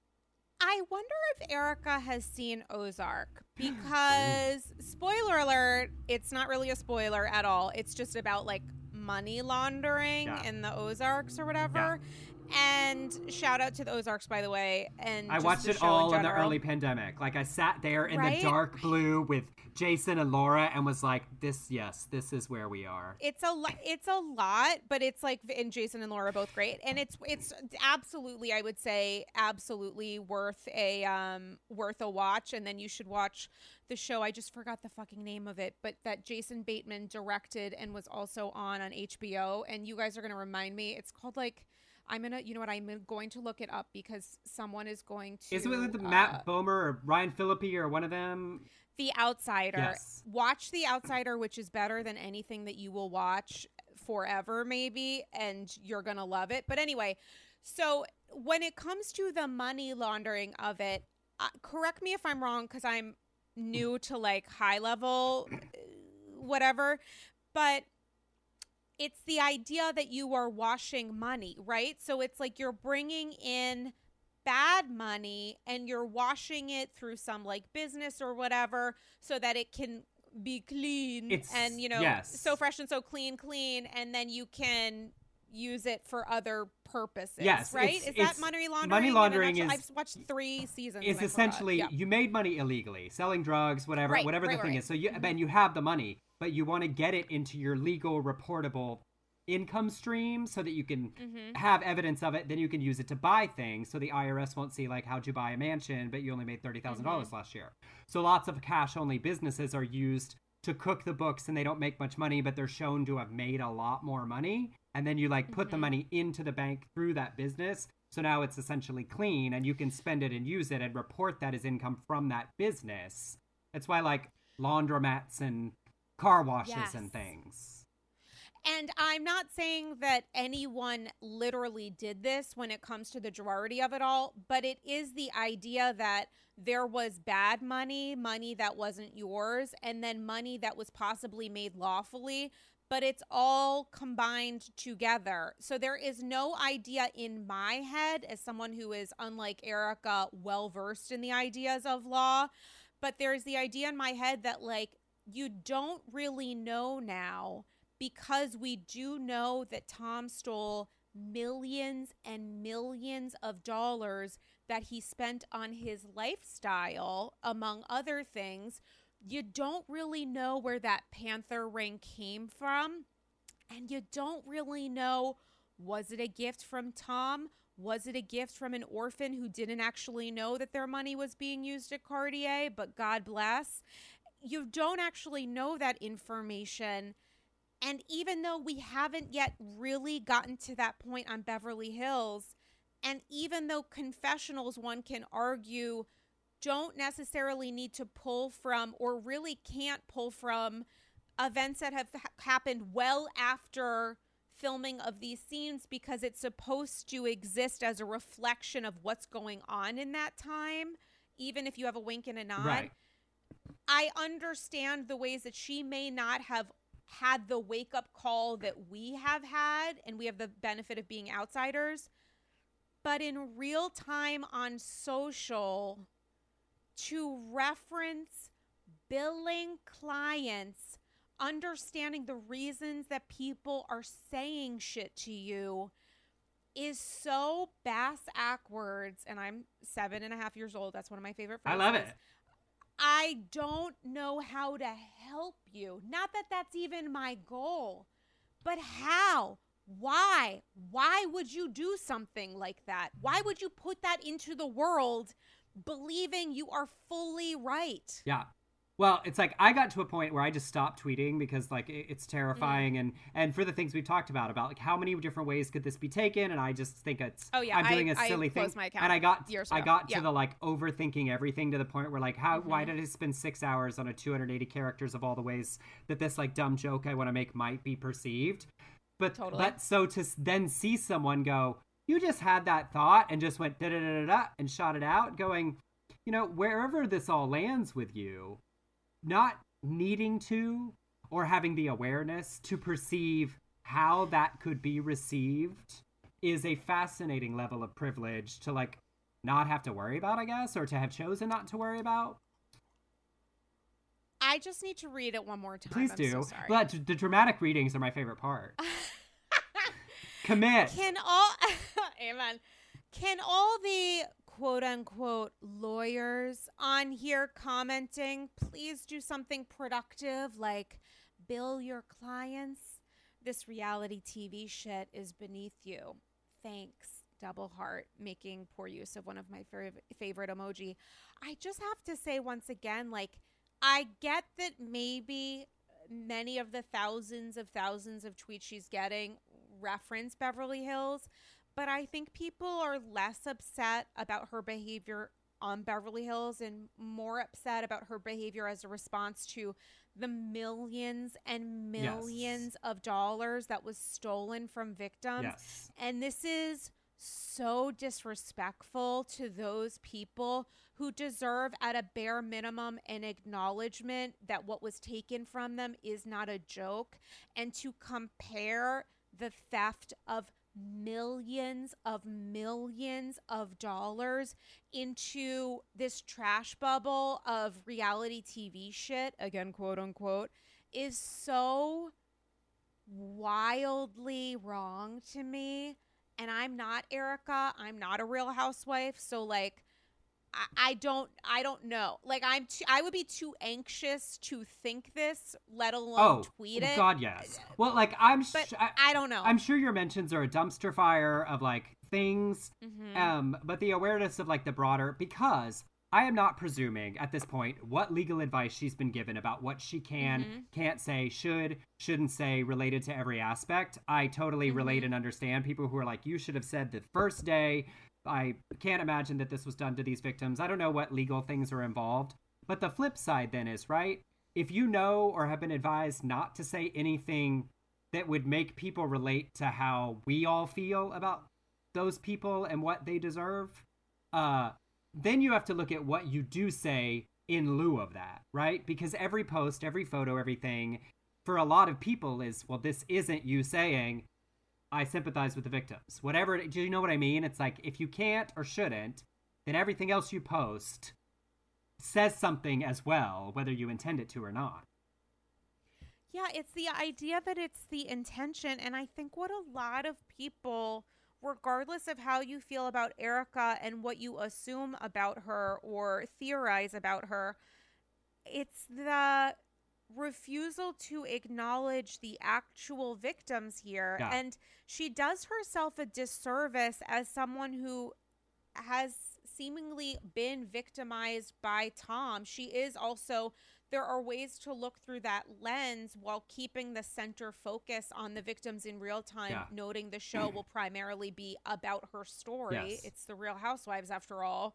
I wonder if Erica has seen Ozark because, spoiler alert, it's not really a spoiler at all. It's just about like money laundering Yeah. in the Ozarks or whatever. And shout out to the Ozarks, by the way. And I just watched the it show all in the general. early pandemic. Like, I sat there in Right? the dark blue with Jason and Laura and was like, this, yes, this is where we are. It's a lo- it's a lot, but it's like, and Jason and Laura are both great, and it's it's absolutely, I would say, absolutely worth a um worth a watch. And then you should watch the show. I just forgot the fucking name of it, but that Jason Bateman directed and was also on on H B O. And you guys are gonna remind me. It's called like. I'm gonna, you know what? I'm going to look it up because someone is going to. Is it with the uh, Matt Bomer or Ryan Phillippe or one of them? The Outsider. Yes. Watch The Outsider, which is better than anything that you will watch forever, maybe, and you're going to love it. But anyway, so when it comes to the money laundering of it, uh, correct me if I'm wrong because I'm new to like high level, uh, whatever, but it's the idea that you are washing money, right? So it's like you're bringing in bad money and you're washing it through some like business or whatever so that it can be clean It's- and, you know, yes. so fresh and so clean, clean, and then you can use it for other purposes, Yes, right? it's- Is that it's- money laundering? money in a laundering nutshell? is- I've watched three seasons. It's and I forgot. essentially Yeah. you made money illegally, selling drugs, whatever, Right, whatever right, the thing right. is. So you, and you have the money, but you want to get it into your legal, reportable income stream so that you can Mhm. have evidence of it. Then you can use it to buy things, so the I R S won't see like how'd you buy a mansion, but you only made thirty thousand dollars Mm-hmm. last year. So lots of cash-only businesses are used to cook the books, and they don't make much money, but they're shown to have made a lot more money. And then you like put the Mhm. money into the bank through that business. So now it's essentially clean and you can spend it and use it and report that as income from that business. That's why like laundromats and car washes Yes. and things. And I'm not saying that anyone literally did this when it comes to the majority of it all, but it is the idea that there was bad money, money that wasn't yours, and then money that was possibly made lawfully, but it's all combined together. So there is no idea in my head, as someone who is, unlike Erica, well versed in the ideas of law, but there's the idea in my head that like you don't really know now, because we do know that Tom stole millions and millions of dollars that he spent on his lifestyle, among other things. You don't really know where that Panther ring came from. And you don't really know, was it a gift from Tom? Was it a gift from an orphan who didn't actually know that their money was being used at Cartier, but God bless? You don't actually know that information. And even though we haven't yet really gotten to that point on Beverly Hills, and even though confessionals, one can argue, don't necessarily need to pull from, or really can't pull from, events that have ha- happened well after filming of these scenes, because it's supposed to exist as a reflection of what's going on in that time, even if you have a wink and a nod. Right. I understand the ways that she may not have had the wake-up call that we have had, and we have the benefit of being outsiders. But in real time on social, to reference billing clients, understanding the reasons that people are saying shit to you is so bass-ackwards. And I'm seven and a half years old. That's one of my favorite I phrases. love it. I don't know how to help you. Not that that's even my goal, but how? Why? Why would you do something like that? Why would you put that into the world believing you are fully right? Yeah. Well, it's like I got to a point where I just stopped tweeting because like it, it's terrifying mm. and and for the things we've talked about about like how many different ways could this be taken, and I just think it's oh yeah I'm doing I, a silly I thing my account and I got years I ago. got to yeah. the like overthinking everything to the point where like how mm-hmm. why did I spend six hours on a two hundred eighty characters of all the ways that this like dumb joke I want to make might be perceived, but totally. but so to then see someone go, you just had that thought and just went da da da da and shot it out, going, you know, wherever this all lands with you, not needing to or having the awareness to perceive how that could be received is a fascinating level of privilege to like not have to worry about, I guess, or to have chosen not to worry about. I just need to read it one more time. Please I'm do. So sorry. But the dramatic readings are my favorite part. Commit. Can all amen. Can all the quote unquote lawyers on here commenting please do something productive like bill your clients? This reality T V shit is beneath you. Thanks. Double heart, making poor use of one of my fav- favorite emoji. I just have to say once again, like, I get that maybe many of the thousands of thousands of tweets she's getting reference Beverly Hills, but I think people are less upset about her behavior on Beverly Hills and more upset about her behavior as a response to the millions and millions yes. of dollars that was stolen from victims. Yes. And this is so disrespectful to those people who deserve at a bare minimum an acknowledgement that what was taken from them is not a joke, and to compare the theft of millions of millions of dollars into this trash bubble of reality T V shit, again, quote unquote, is so wildly wrong to me. And I'm not Erica. I'm not a Real Housewife. So like, I, I don't, I don't know. Like I'm, too, I would be too anxious to think this, let alone oh, tweet oh, it. God, yes. Well, like I'm, but sh- I, I don't know. I'm sure your mentions are a dumpster fire of like things. Mm-hmm. Um, but the awareness of like the broader, because I am not presuming at this point what legal advice she's been given about what she can, mm-hmm. can't say, should, shouldn't say related to every aspect. I totally mm-hmm. relate and understand people who are like, you should have said the first day. I can't imagine that this was done to these victims. I don't know what legal things are involved. But the flip side then is, right, if you know or have been advised not to say anything that would make people relate to how we all feel about those people and what they deserve, uh, then you have to look at what you do say in lieu of that, right? Because every post, every photo, everything, for a lot of people is, well, this isn't you saying, I sympathize with the victims. Whatever, do you know what I mean? It's like, if you can't or shouldn't, then everything else you post says something as well, whether you intend it to or not. Yeah, it's the idea that it's the intention. And I think what a lot of people, regardless of how you feel about Erica and what you assume about her or theorize about her, it's the refusal to acknowledge the actual victims here. Yeah. And she does herself a disservice as someone who has seemingly been victimized by Tom. She is also, there are ways to look through that lens while keeping the center focus on the victims in real time, Yeah. noting the show will primarily be about her story. Yes. It's the Real Housewives after all.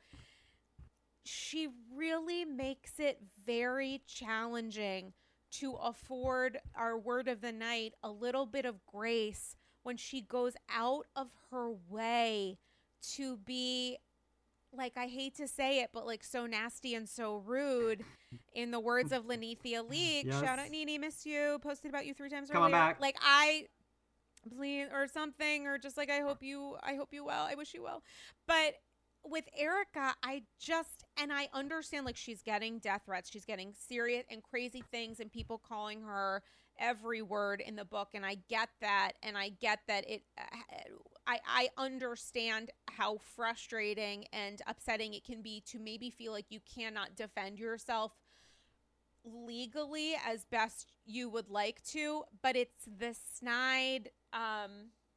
She really makes it very challenging to afford our word of the night a little bit of grace when she goes out of her way to be, like, I hate to say it, but like so nasty and so rude. In the words of Lanithia Leak, Yes. shout out Nene, miss you, posted about you three times Come on earlier. back. Like I, please, or something, or just like I hope you, I hope you well, I wish you well. But with Erica, I just, and I understand, like, she's getting death threats, she's getting serious and crazy things, and people calling her every word in the book, and I get that, and I get that it, I, I understand how frustrating and upsetting it can be to maybe feel like you cannot defend yourself legally as best you would like to, but it's the snide, um,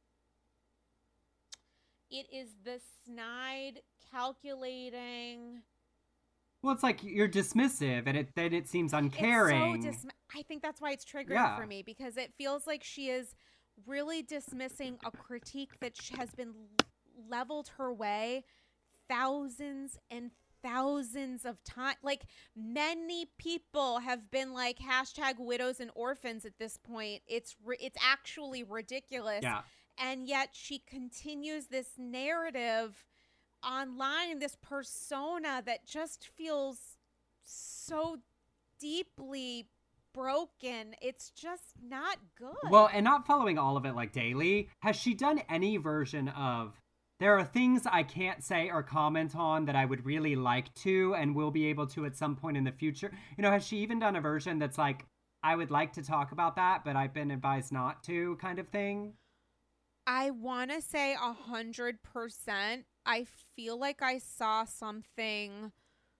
It is the snide, calculating. Well, it's like you're dismissive, and it then it seems uncaring. It's so dis- I think that's why it's triggering Yeah. for me, because it feels like she is really dismissing a critique that sh- has been leveled her way thousands and thousands of times. Like, many people have been like hashtag widows and orphans at this point. It's ri- it's actually ridiculous. Yeah. And yet she continues this narrative online, this persona that just feels so deeply broken. It's just not good. Well, and not following all of it like daily, has she done any version of there are things I can't say or comment on that I would really like to and will be able to at some point in the future? You know, has she even done a version that's like, I would like to talk about that, but I've been advised not to, kind of thing? I want to say a hundred percent. I feel like I saw something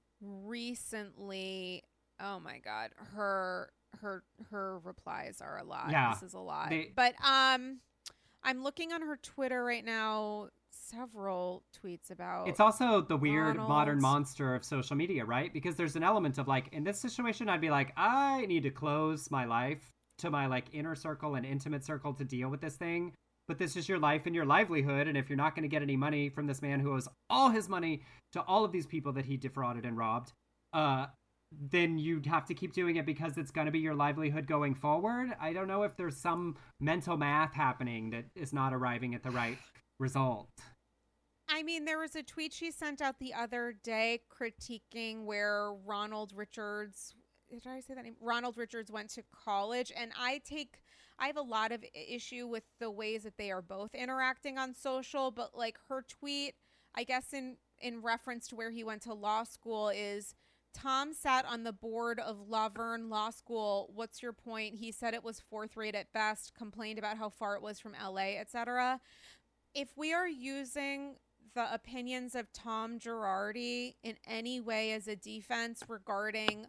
recently. Oh my God. Her, her, her replies are a lot. Yeah, This is a lot. they- But, um, I'm looking on her Twitter right now, several tweets about. It's also the weird Ronald. modern monster of social media, right? Because there's an element of like, in this situation, I'd be like, I need to close my life to my like inner circle and intimate circle to deal with this thing. But this is your life and your livelihood. And if you're not going to get any money from this man who owes all his money to all of these people that he defrauded and robbed, uh, then you'd have to keep doing it because it's going to be your livelihood going forward. I don't know if there's some mental math happening that is not arriving at the right result. I mean, there was a tweet she sent out the other day critiquing where Ronald Richards, did I say that name? Ronald Richards went to college. And I take, I have a lot of issue with the ways that they are both interacting on social. But like her tweet, I guess in, in reference to where he went to law school is, Tom sat on the board of La Verne Law School. What's your point? He said it was fourth rate at best, complained about how far it was from L A, et cetera. If we are using the opinions of Tom Girardi in any way as a defense regarding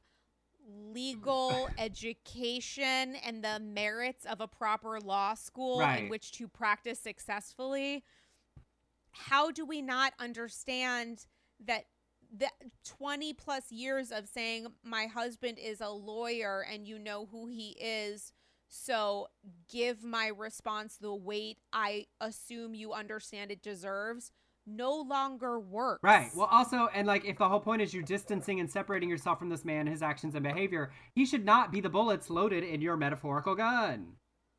legal education and the merits of a proper law school Right. in which to practice successfully, how do we not understand that the twenty plus years of saying my husband is a lawyer and you know who he is, so give my response the weight I assume you understand it deserves, no longer works. Right. Well, also, and like, if the whole point is you distancing and separating yourself from this man, his actions and behavior, he should not be the bullets loaded in your metaphorical gun.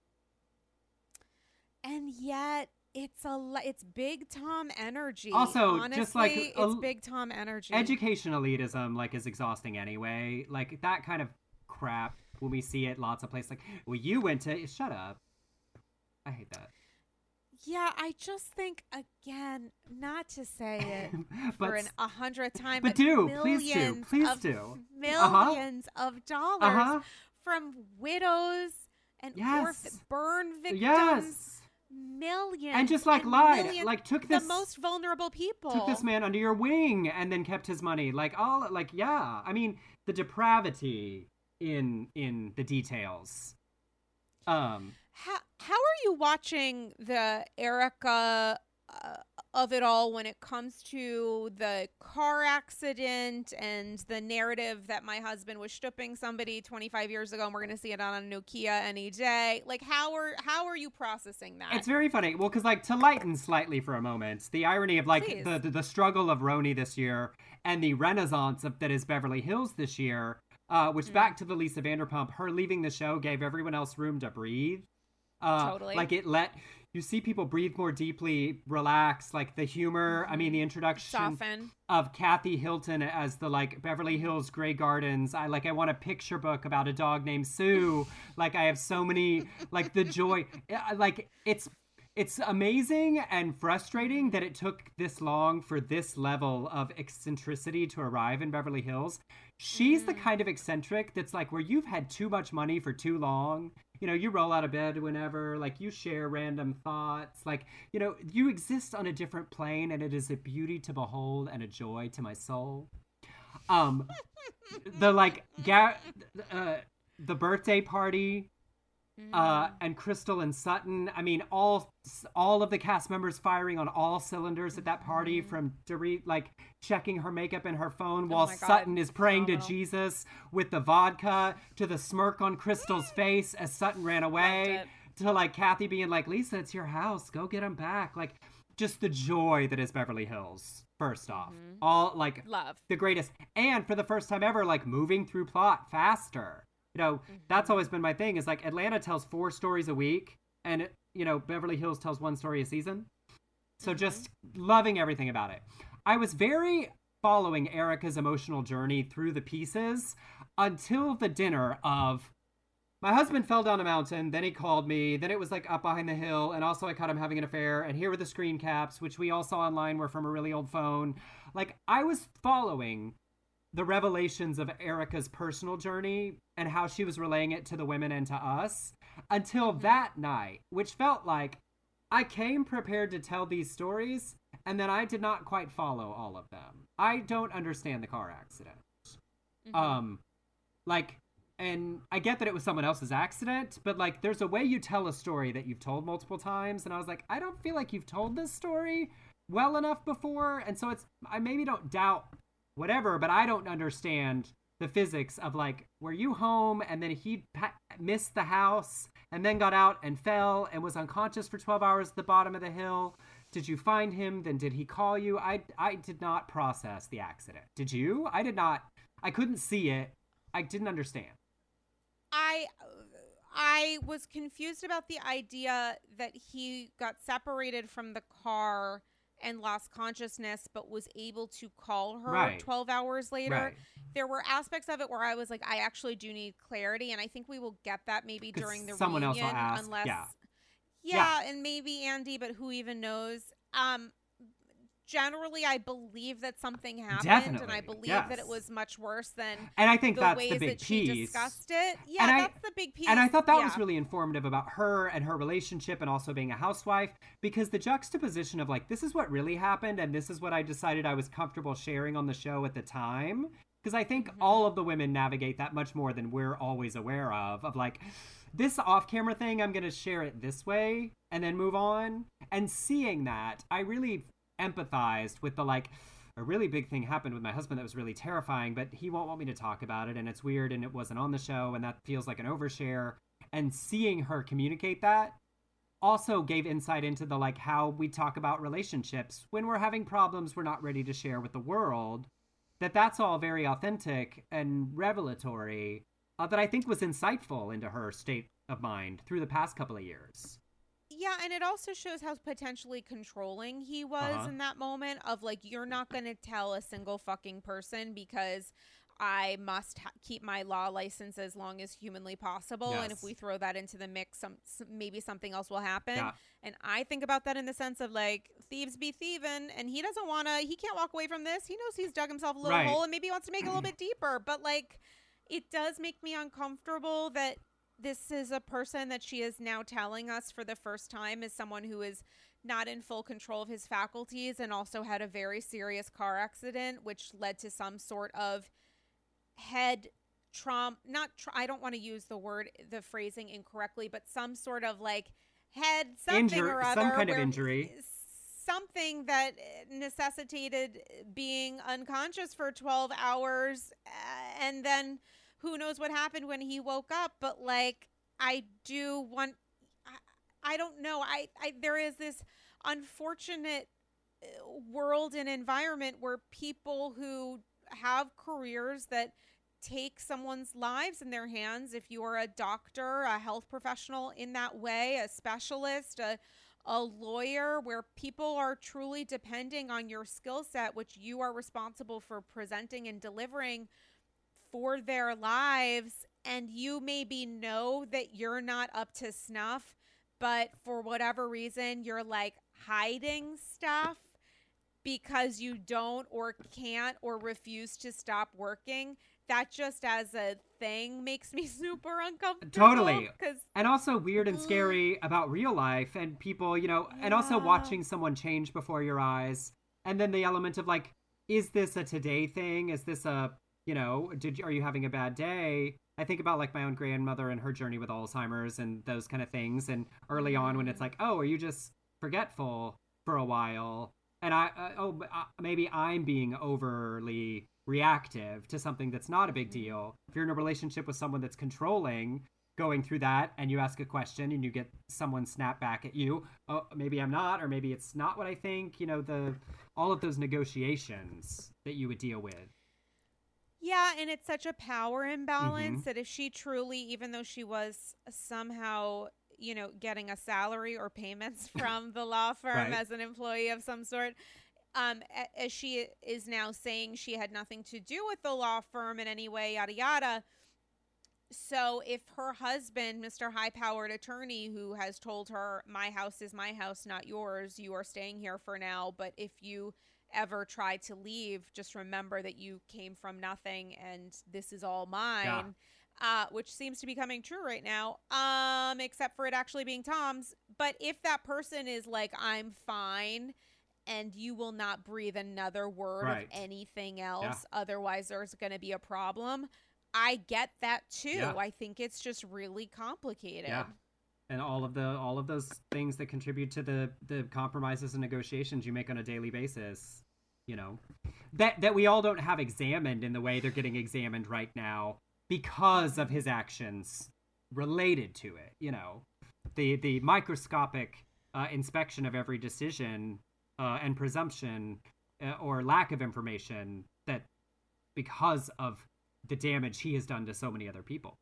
And yet it's a le- it's big Tom energy. Also, honestly, just like a- it's big Tom energy. Education elitism, like, is exhausting anyway. Like, that kind of crap, when we see it lots of places, like, well, you went to, shut up. I hate that. Yeah, I just think, again, not to say it But- for an a hundredth time, but do, please do, millions please of- do. millions of dollars Uh-huh. from widows and Yes. orph- burn victims. Yes. Millions. And just, like, and lied, millions- like, took the this- most vulnerable people. Took this man under your wing and then kept his money. Like, all, like, yeah. I mean, the depravity in in the details. Um, How how are you watching the Erica uh, of it all when it comes to the car accident and the narrative that my husband was stooping somebody twenty-five years ago and we're going to see it on a Nokia any day? Like, how are how are you processing that? It's very funny. Well, because, like, to lighten slightly for a moment, the irony of, like, Please. the, the the struggle of Roni this year and the renaissance of that is Beverly Hills this year, uh, which, Mm. back to the Lisa Vanderpump, her leaving the show gave everyone else room to breathe. Uh, Totally. Like, it let, you see people breathe more deeply, relax, like, the humor, I mean, the introduction Soften. of Kathy Hilton as the, like, Beverly Hills Grey Gardens. I, like, I want a picture book about a dog named Sue. Like, I have so many, like, the joy, uh, like, it's, it's amazing and frustrating that it took this long for this level of eccentricity to arrive in Beverly Hills. She's the kind of eccentric that's like where you've had too much money for too long. You know, you roll out of bed whenever, like, you share random thoughts. Like, you know, you exist on a different plane, and it is a beauty to behold and a joy to my soul. Um, the, like, ga- uh, the birthday party Mm. Uh, and Crystal and Sutton. I mean, all all of the cast members firing on all cylinders at that party, from Dorit like checking her makeup and her phone while my God, Sutton is praying phenomenal. to Jesus with the vodka, to the smirk on Crystal's face as Sutton ran away, to like Kathy being like, Lisa, it's your house, go get him back. Like, just the joy that is Beverly Hills. First off, Mhm. all like Love. the greatest, and for the first time ever, like moving through plot faster. You know, Mhm. that's always been my thing, is like Atlanta tells four stories a week, and, you know, Beverly Hills tells one story a season. So Mhm. just loving everything about it. I was very following Erica's emotional journey through the pieces until the dinner of, my husband fell down a mountain, then he called me, then it was like up behind the hill, and also I caught him having an affair, and here were the screen caps, which we all saw online were from a really old phone. Like, I was following the revelations of Erica's personal journey and how she was relaying it to the women and to us until that night, which felt like I came prepared to tell these stories, and then I did not quite follow all of them. I don't understand the car accident. Mhm. Um, like, and I get that it was someone else's accident, but like, there's a way you tell a story that you've told multiple times, and I was like, I don't feel like you've told this story well enough before, and so it's, I maybe don't doubt whatever, but I don't understand the physics of like, were you home and then he pa- missed the house and then got out and fell and was unconscious for twelve hours at the bottom of the hill? Did you find him? Then did he call you? I, I did not process the accident. Did you? I did not. I couldn't see it. I didn't understand. I I was confused about the idea that he got separated from the car and lost consciousness, but was able to call her Right. twelve hours later. Right. There were aspects of it where I was like, I actually do need clarity, and I think we will get that maybe 'Cause during the someone else will reunion, ask, unless yeah. yeah, and maybe Andy, but who even knows? Um, generally, I believe that something happened, Definitely, and I believe that yes. it was much worse than And I think the that's ways the big that she piece. discussed it. Yeah, And I- that's the big piece. And I thought that yeah. was really informative about her and her relationship and also being a housewife, because the juxtaposition of like, this is what really happened and this is what I decided I was comfortable sharing on the show at the time. Because I think Mm-hmm. all of the women navigate that much more than we're always aware of, of like, this off-camera thing, I'm going to share it this way and then move on. And seeing that, I really empathized with the like, a really big thing happened with my husband that was really terrifying, but he won't want me to talk about it, and it's weird, and it wasn't on the show, and that feels like an overshare. And seeing her communicate that also gave insight into the like how we talk about relationships when we're having problems we're not ready to share with the world. That that's all very authentic and revelatory. Uh, that I think was insightful into her state of mind through the past couple of years. Yeah, and it also shows how potentially controlling he was Uh-huh. in that moment of like, you're not going to tell a single fucking person because I must ha- keep my law license as long as humanly possible. And if Yes. we throw that into the mix, some, some maybe something else will happen. Yeah. And I think about that in the sense of like, thieves be thieving, and he doesn't want to, he can't walk away from this. He knows he's dug himself a little Right. hole and maybe he wants to make it a little bit deeper. But like, it does make me uncomfortable that this is a person that she is now telling us for the first time is someone who is not in full control of his faculties and also had a very serious car accident, which led to some sort of head trauma. Not, tra- I don't want to use the word, the phrasing incorrectly, but some sort of like head something Injur- or other. some kind of where- injury. Something that necessitated being unconscious for twelve hours, uh, and then who knows what happened when he woke up. But like, I do want, I, I don't know. I, I, there is this unfortunate uh, world and environment where people who have careers that take someone's lives in their hands, if you are a doctor, a health professional in that way, a specialist, a, a lawyer, where people are truly depending on your skill set, which you are responsible for presenting and delivering for their lives, and you maybe know that you're not up to snuff, but for whatever reason you're like hiding stuff because you don't or can't or refuse to stop working. That just as a thing makes me super uncomfortable. Totally. Because And also weird and scary about real life and people, you know, and also Yeah. watching someone change before your eyes. And then the element of like, is this a today thing? Is this a You know, did you, are you having a bad day? I think about like my own grandmother and her journey with Alzheimer's and those kind of things. And early on, when it's like, oh, are you just forgetful for a while? And I, uh, oh, uh, maybe I'm being overly reactive to something that's not a big deal. If you're in a relationship with someone that's controlling, going through that, and you ask a question and you get someone snap back at you, oh, maybe I'm not, or maybe it's not what I think. You know, the all of those negotiations that you would deal with. Yeah, and it's such a power imbalance Mhm. that if she truly, even though she was somehow, you know, getting a salary or payments from the law firm Right. as an employee of some sort, um, a- as she is now saying she had nothing to do with the law firm in any way, yada yada. So if her husband, Mister High-powered attorney, who has told her, my house is my house, not yours, you are staying here for now, but if you ever try to leave, just remember that you came from nothing and this is all mine, uh, which seems to be coming true right now, um, except for it actually being Tom's. But if that person is like, I'm fine, and you will not breathe another word Right. of anything else, Yeah. otherwise there's going to be a problem. I get that too. Yeah. I think it's just really complicated. Yeah. And all of the all of those things that contribute to the the compromises and negotiations you make on a daily basis, you know, that that we all don't have examined in the way they're getting examined right now because of his actions related to it. You know, the the microscopic uh, inspection of every decision uh, and presumption uh, or lack of information that because of the damage he has done to so many other people.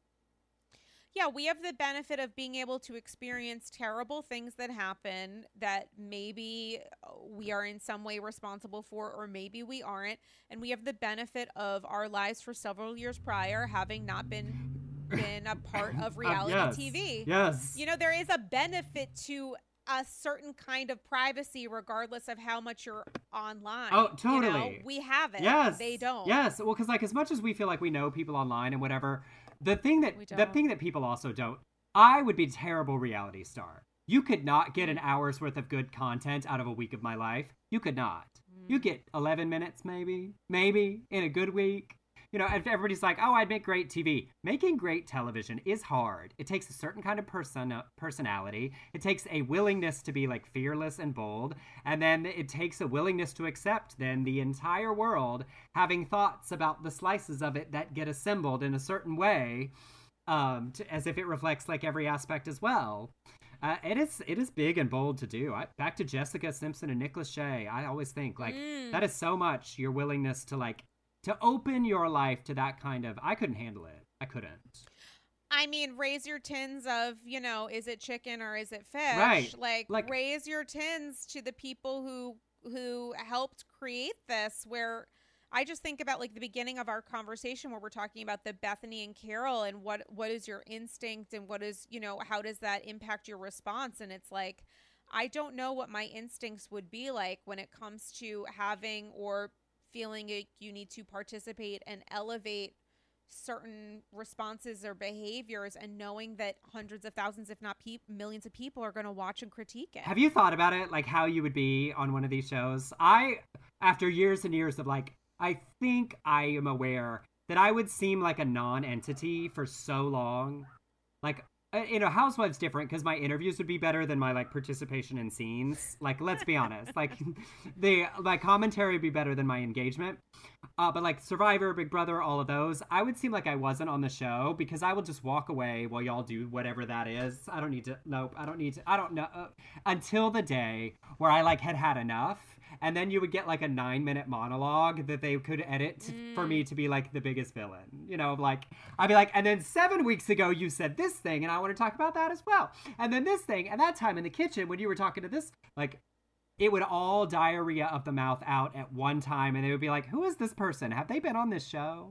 Yeah, we have the benefit of being able to experience terrible things that happen that maybe we are in some way responsible for, or maybe we aren't. And we have the benefit of our lives for several years prior having not been been a part of reality uh, yes. T V. Yes. You know, there is a benefit to a certain kind of privacy regardless of how much you're online. Oh, totally. You know, we have it. Yes. They don't. Yes. Well, because like as much as we feel like we know people online and whatever, the thing that We the don't. thing that people also don't. I would be a terrible reality star. You could not get an hour's worth of good content out of a week of my life. You could not. You get eleven minutes, maybe, maybe in a good week. You know, if everybody's like, "Oh, I'd make great T V." Making great television is hard. It takes a certain kind of person personality. It takes a willingness to be like fearless and bold, and then it takes a willingness to accept then the entire world having thoughts about the slices of it that get assembled in a certain way, um, to, as if it reflects like every aspect as well. Uh, it is it is big and bold to do. I, back to Jessica Simpson and Nick Lachey. I always think like Mm. that is so much your willingness to like to open your life to that kind of. I couldn't handle it. I couldn't. I mean, raise your tins of, you know, is it chicken or is it fish? Right. Like, Like- raise your tins to the people who who helped create this. Where I just think about like the beginning of our conversation where we're talking about the Bethany and Carol and what what is your instinct and what is, you know, how does that impact your response? And it's like, I don't know what my instincts would be like when it comes to having or feeling like you need to participate and elevate certain responses or behaviors, and knowing that hundreds of thousands, if not pe- millions of people are going to watch and critique it. Have you thought about it, like how you would be on one of these shows? I, after years and years of like, I think I am aware that I would seem like a non-entity for so long. Like, uh, you know, Housewives different because my interviews would be better than my like participation in scenes. Like, let's be honest. Like, the my commentary would be better than my engagement. Uh, but like Survivor, Big Brother, all of those, I would seem like I wasn't on the show because I will just walk away while y'all do whatever that is. I don't need to. Nope. I don't need to. I don't know. Uh, until the day where I like had had enough. And then you would get like a nine minute monologue that they could edit t- Mm. for me to be like the biggest villain. You know, like, I'd be like, and then seven weeks ago you said this thing and I want to talk about that as well. And then this thing, and that time in the kitchen when you were talking to this, like, it would all diarrhea of the mouth out at one time. And they would be like, who is this person? Have they been on this show?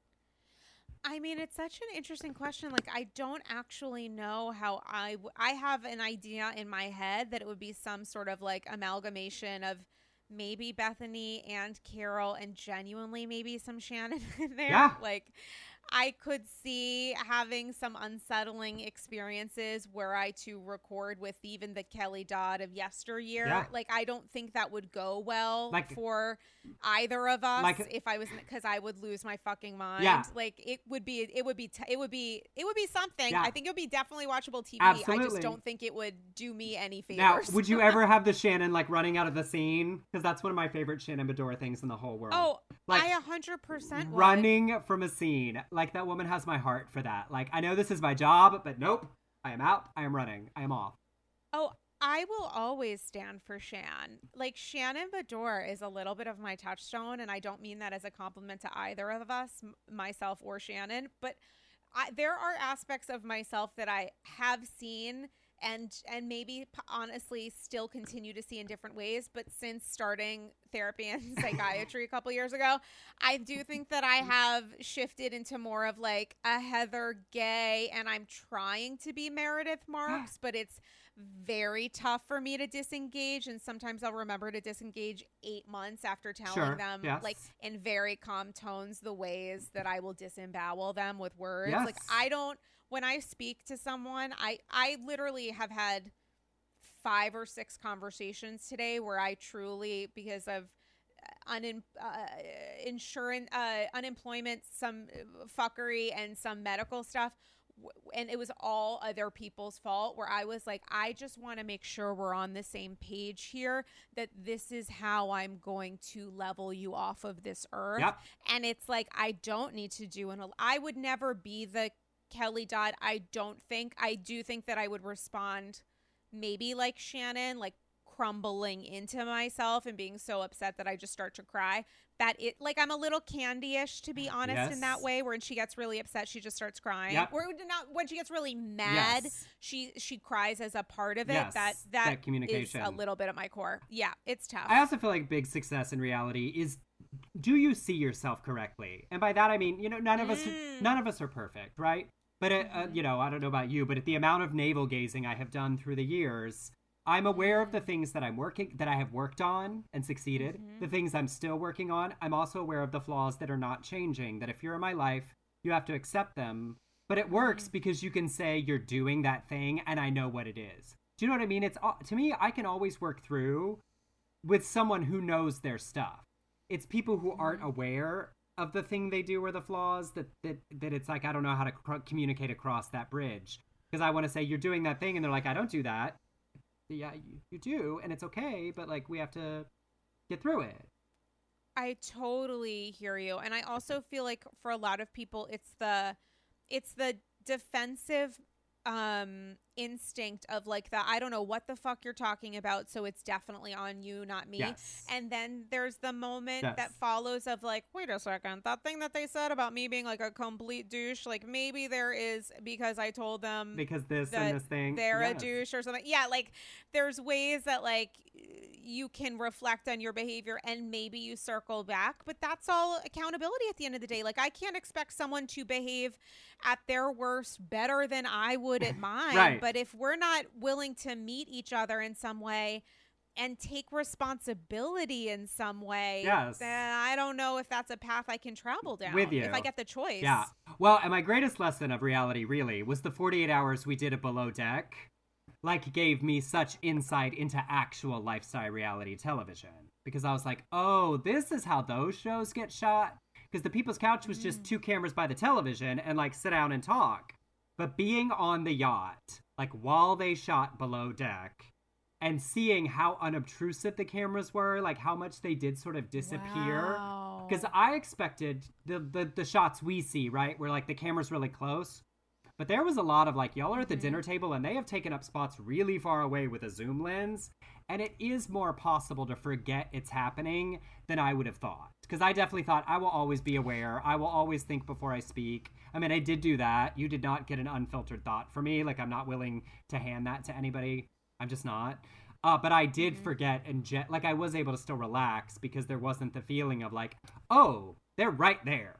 I mean, it's such an interesting question. Like, I don't actually know how I, w- I have an idea in my head that it would be some sort of like amalgamation of maybe Bethany and Carol and genuinely maybe some Shannon in there. Yeah. Like, I could see having some unsettling experiences were I to record with even the Kelly Dodd of yesteryear. Yeah. Like, I don't think that would go well Like- for either of us Like- if I was, because I would lose my fucking mind. Yeah. Like, it would be, it would be, t- it would be, it would be something. Yeah. I think it would be definitely watchable T V. I Absolutely. just don't think it would do me any favors. Now, would you ever have the Shannon like running out of the scene? Because that's one of my favorite Shannon Bedore things in the whole world. Oh, Like, I a hundred percent would. running from a scene. Like, that woman has my heart for that. Like, I know this is my job, but nope. I am out. I am running. I am off. Oh, I will always stand for Shan. Like, Shannon Bedore is a little bit of my touchstone, and I don't mean that as a compliment to either of us, m- myself or Shannon, but I, there are aspects of myself that I have seen and and maybe p- honestly still continue to see in different ways, but since starting therapy and psychiatry a couple years ago, I do think that I have shifted into more of like a Heather Gay, and I'm trying to be Meredith Marks, but it's very tough for me to disengage, and sometimes I'll remember to disengage eight months after telling Sure, them yes. like in very calm tones the ways that I will disembowel them with words. Yes. Like, I don't, when I speak to someone, I I literally have had five or six conversations today where I truly, because of unin, uh, insurance, uh, unemployment, some fuckery, and some medical stuff, w- and it was all other people's fault, where I was like, I just want to make sure we're on the same page here, that this is how I'm going to level you off of this earth. Yep. And it's like, I don't need to do an, I would never be the Kelly Dodd. I don't think, I do think that I would respond maybe like Shannon, like crumbling into myself and being so upset that I just start to cry. That it, like, I'm a little Candy-ish, to be honest, Yes. in that way, where when she gets really upset, she just starts crying. Yep. Or not when she gets really mad, Yes. she she cries as a part of it. Yes, That that, that communication. is a little bit at my core. Yeah, it's tough. I also feel like big success in reality is, do you see yourself correctly? And by that I mean, you know, none of us Mm. none of us are perfect, right? But it, uh, Mhm. you know, I don't know about you, but at the amount of navel gazing I have done through the years, I'm aware of the things that I'm working that I have worked on and succeeded. Mhm. The things I'm still working on. I'm also aware of the flaws that are not changing. That if you're in my life, you have to accept them. But it works because you can say you're doing that thing, and I know what it is. Do you know what I mean? It's al- to me, I can always work through with someone who knows their stuff. It's people who aren't aware of the thing they do or the flaws that that, that it's like, I don't know how to cr- communicate across that bridge. Because I want to say, you're doing that thing, and they're like, I don't do that. Yeah, you, you do, and it's okay, but like, we have to get through it. I totally hear you. And I also feel like for a lot of people, it's the it's the defensive um instinct of like the, I don't know what the fuck you're talking about, so it's definitely on you, not me. Yes. And then there's the moment Yes. that follows of like, wait a second, that thing that they said about me being like a complete douche, like maybe there is, because I told them Because this that and this thing. they're a yes. douche or something. Yeah, like there's ways that like you can reflect on your behavior and maybe you circle back, but that's all accountability at the end of the day. Like, I can't expect someone to behave at their worst better than I would at mine. Right. But if we're not willing to meet each other in some way and take responsibility in some way, Yes. then I don't know if that's a path I can travel down With you. if I get the choice. Yeah. Well, and my greatest lesson of reality really was the forty-eight hours we did at Below Deck. Like, gave me such insight into actual lifestyle reality television. Because I was like, oh, this is how those shows get shot? Because the People's Couch was just two cameras by the television and, like, sit down and talk. But being on the yacht, like, while they shot Below Deck, and seeing how unobtrusive the cameras were, like, how much they did sort of disappear. Wow. Because I expected the, the, the shots we see, right, where, like, the camera's really close. But there was a lot of, like, y'all are at the Mhm. dinner table, and they have taken up spots really far away with a zoom lens. And it is more possible to forget it's happening than I would have thought. Because I definitely thought, I will always be aware. I will always think before I speak. I mean, I did do that. You did not get an unfiltered thought from me. Like, I'm not willing to hand that to anybody. I'm just not. Uh, but I did Mhm. forget and, jet, like, I was able to still relax because there wasn't the feeling of, like, oh, they're right there.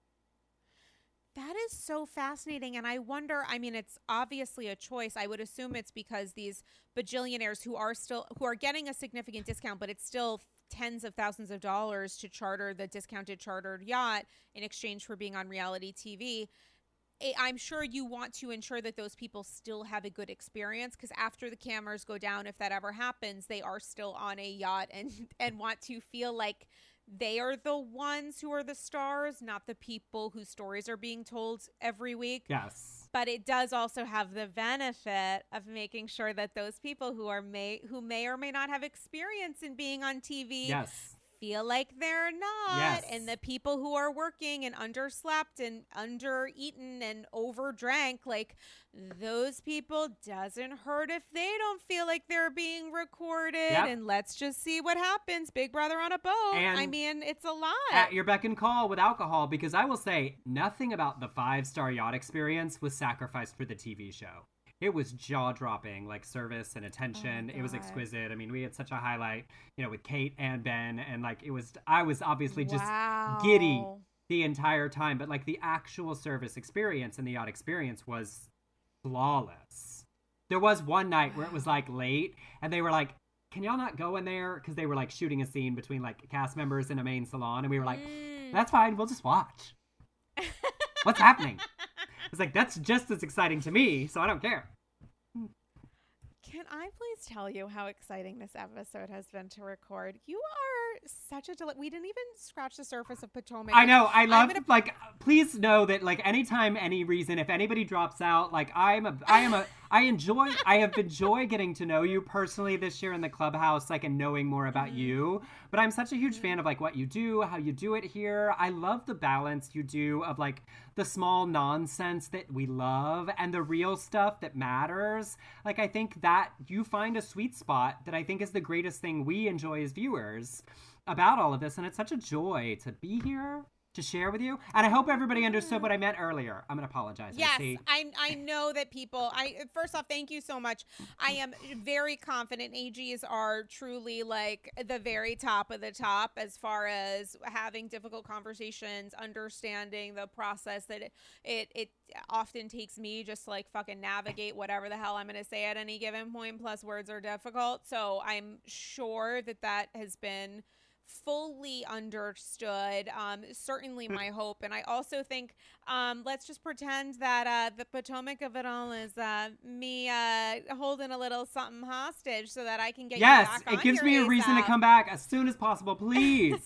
That is so fascinating. And I wonder, I mean, it's obviously a choice. I would assume it's because these bajillionaires who are still, who are getting a significant discount, but it's still tens of thousands of dollars to charter the discounted chartered yacht in exchange for being on reality T V. I'm sure you want to ensure that those people still have a good experience, because after the cameras go down, if that ever happens, they are still on a yacht and and want to feel like they are the ones who are the stars, not the people whose stories are being told every week. Yes. But it does also have the benefit of making sure that those people who are may who may or may not have experience in being on T V Yes. feel like they're not. Yes. And the people who are working and underslept and under-eaten and overdrank, like, those people doesn't hurt if they don't feel like they're being recorded. Yep. And let's just see what happens. Big Brother on a boat. And I mean, it's a lot. At your beck and call with alcohol, because I will say nothing about the five-star yacht experience was sacrificed for the T V show. It was jaw-dropping, like, service and attention. Oh, it was God. exquisite. I mean, we had such a highlight, you know, with Kate and Ben, and, like, it was, I was obviously just Wow. giddy the entire time, but, like, the actual service experience and the yacht experience was flawless. There was one night where it was, like, late, and they were like, can y'all not go in there? Because they were, like, shooting a scene between, like, cast members in a main salon, and we were like, Mm. that's fine, we'll just watch. What's happening? It's like, that's just as exciting to me, so I don't care. Can I please tell you how exciting this episode has been to record? You are such a delight. We didn't even scratch the surface of Potomac. I know. I love, gonna- like, please know that, like, anytime, any reason, if anybody drops out, like, I'm a, I am a, I enjoy, I have enjoyed getting to know you personally this year in the clubhouse, like, and knowing more about Mm-hmm. you. But I'm such a huge fan of, like, what you do, how you do it here. I love the balance you do of, like, the small nonsense that we love and the real stuff that matters. Like, I think that you find a sweet spot that I think is the greatest thing we enjoy as viewers about all of this, and it's such a joy to be here to share with you. And I hope everybody understood what I meant earlier. I'm gonna apologize. Yes, see. I I know that people. I first off, thank you so much. I am very confident A Gs are truly like the very top of the top as far as having difficult conversations, understanding the process that it it, it often takes me just to like fucking navigate whatever the hell I'm gonna say at any given point. Plus, words are difficult, so I'm sure that that has been fully understood. Um, certainly my hope. And I also think, um, let's just pretend that uh, the Potomac of it all is uh, me uh, holding a little something hostage so that I can get Yes, you back it on gives your me a reason to ASAP. come back as soon as possible, please.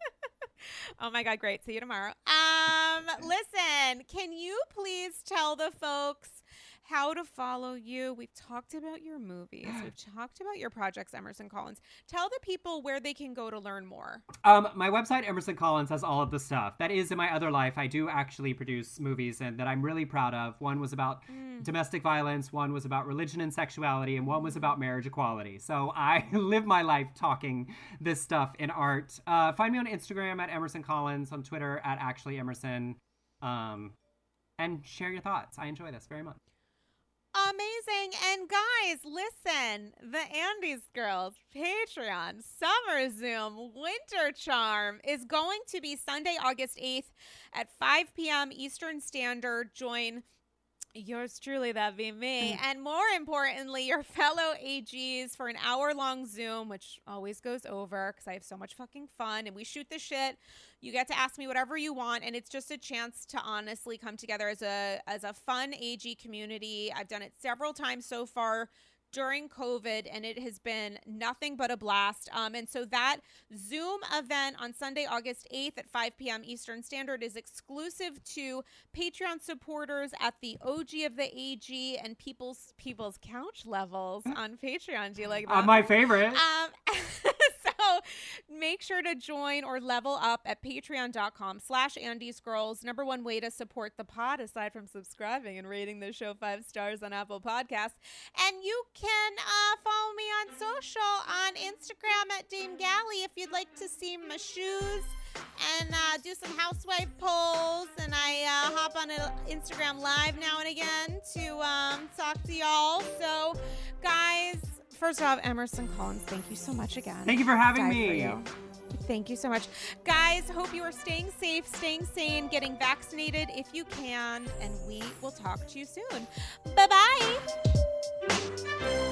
Oh my God, great. See you tomorrow. Um, listen, can you please tell the folks how to follow you? We've talked about your movies. We've talked about your projects, Emerson Collins. Tell the people where they can go to learn more. Um, my website, Emerson Collins, has all of the stuff. That is in my other life. I do actually produce movies and that I'm really proud of. One was about Mm. domestic violence, one was about religion and sexuality, and one was about marriage equality. So I live my life talking this stuff in art. Uh, find me on Instagram at Emerson Collins, on Twitter at Actually Emerson, um, and share your thoughts. I enjoy this very much. Amazing. And guys, listen, the Andy's Girls Patreon Summer Zoom Winter Charm is going to be Sunday, August eighth at five p.m. Eastern Standard. Join yours truly, that'd be me, and more importantly, your fellow A Gs for an hour-long Zoom, which always goes over because I have so much fucking fun, and we shoot the shit. You get to ask me whatever you want, and it's just a chance to honestly come together as a as a fun A G community. I've done it several times so far during COVID, and it has been nothing but a blast. Um, and so that Zoom event on Sunday, August eighth at five p.m. Eastern Standard is exclusive to Patreon supporters at the O G of the A G and People's People's Couch levels on Patreon. Do you like that? Uh, my favorite. Um, so make sure to join or level up at patreon.com slash Andy's Girls. Number one way to support the pod, aside from subscribing and rating the show five stars on Apple Podcasts. And you can uh, follow me on social on Instagram at Dame Galley if you'd like to see my shoes and uh, do some housewife polls. And I uh, hop on an Instagram live now and again to um, talk to y'all. So, guys, first off, Emerson Collins, thank you so much again. Thank you for having Died me. for you. Thank you so much. Guys, hope you are staying safe, staying sane, getting vaccinated if you can, and we will talk to you soon. Bye-bye.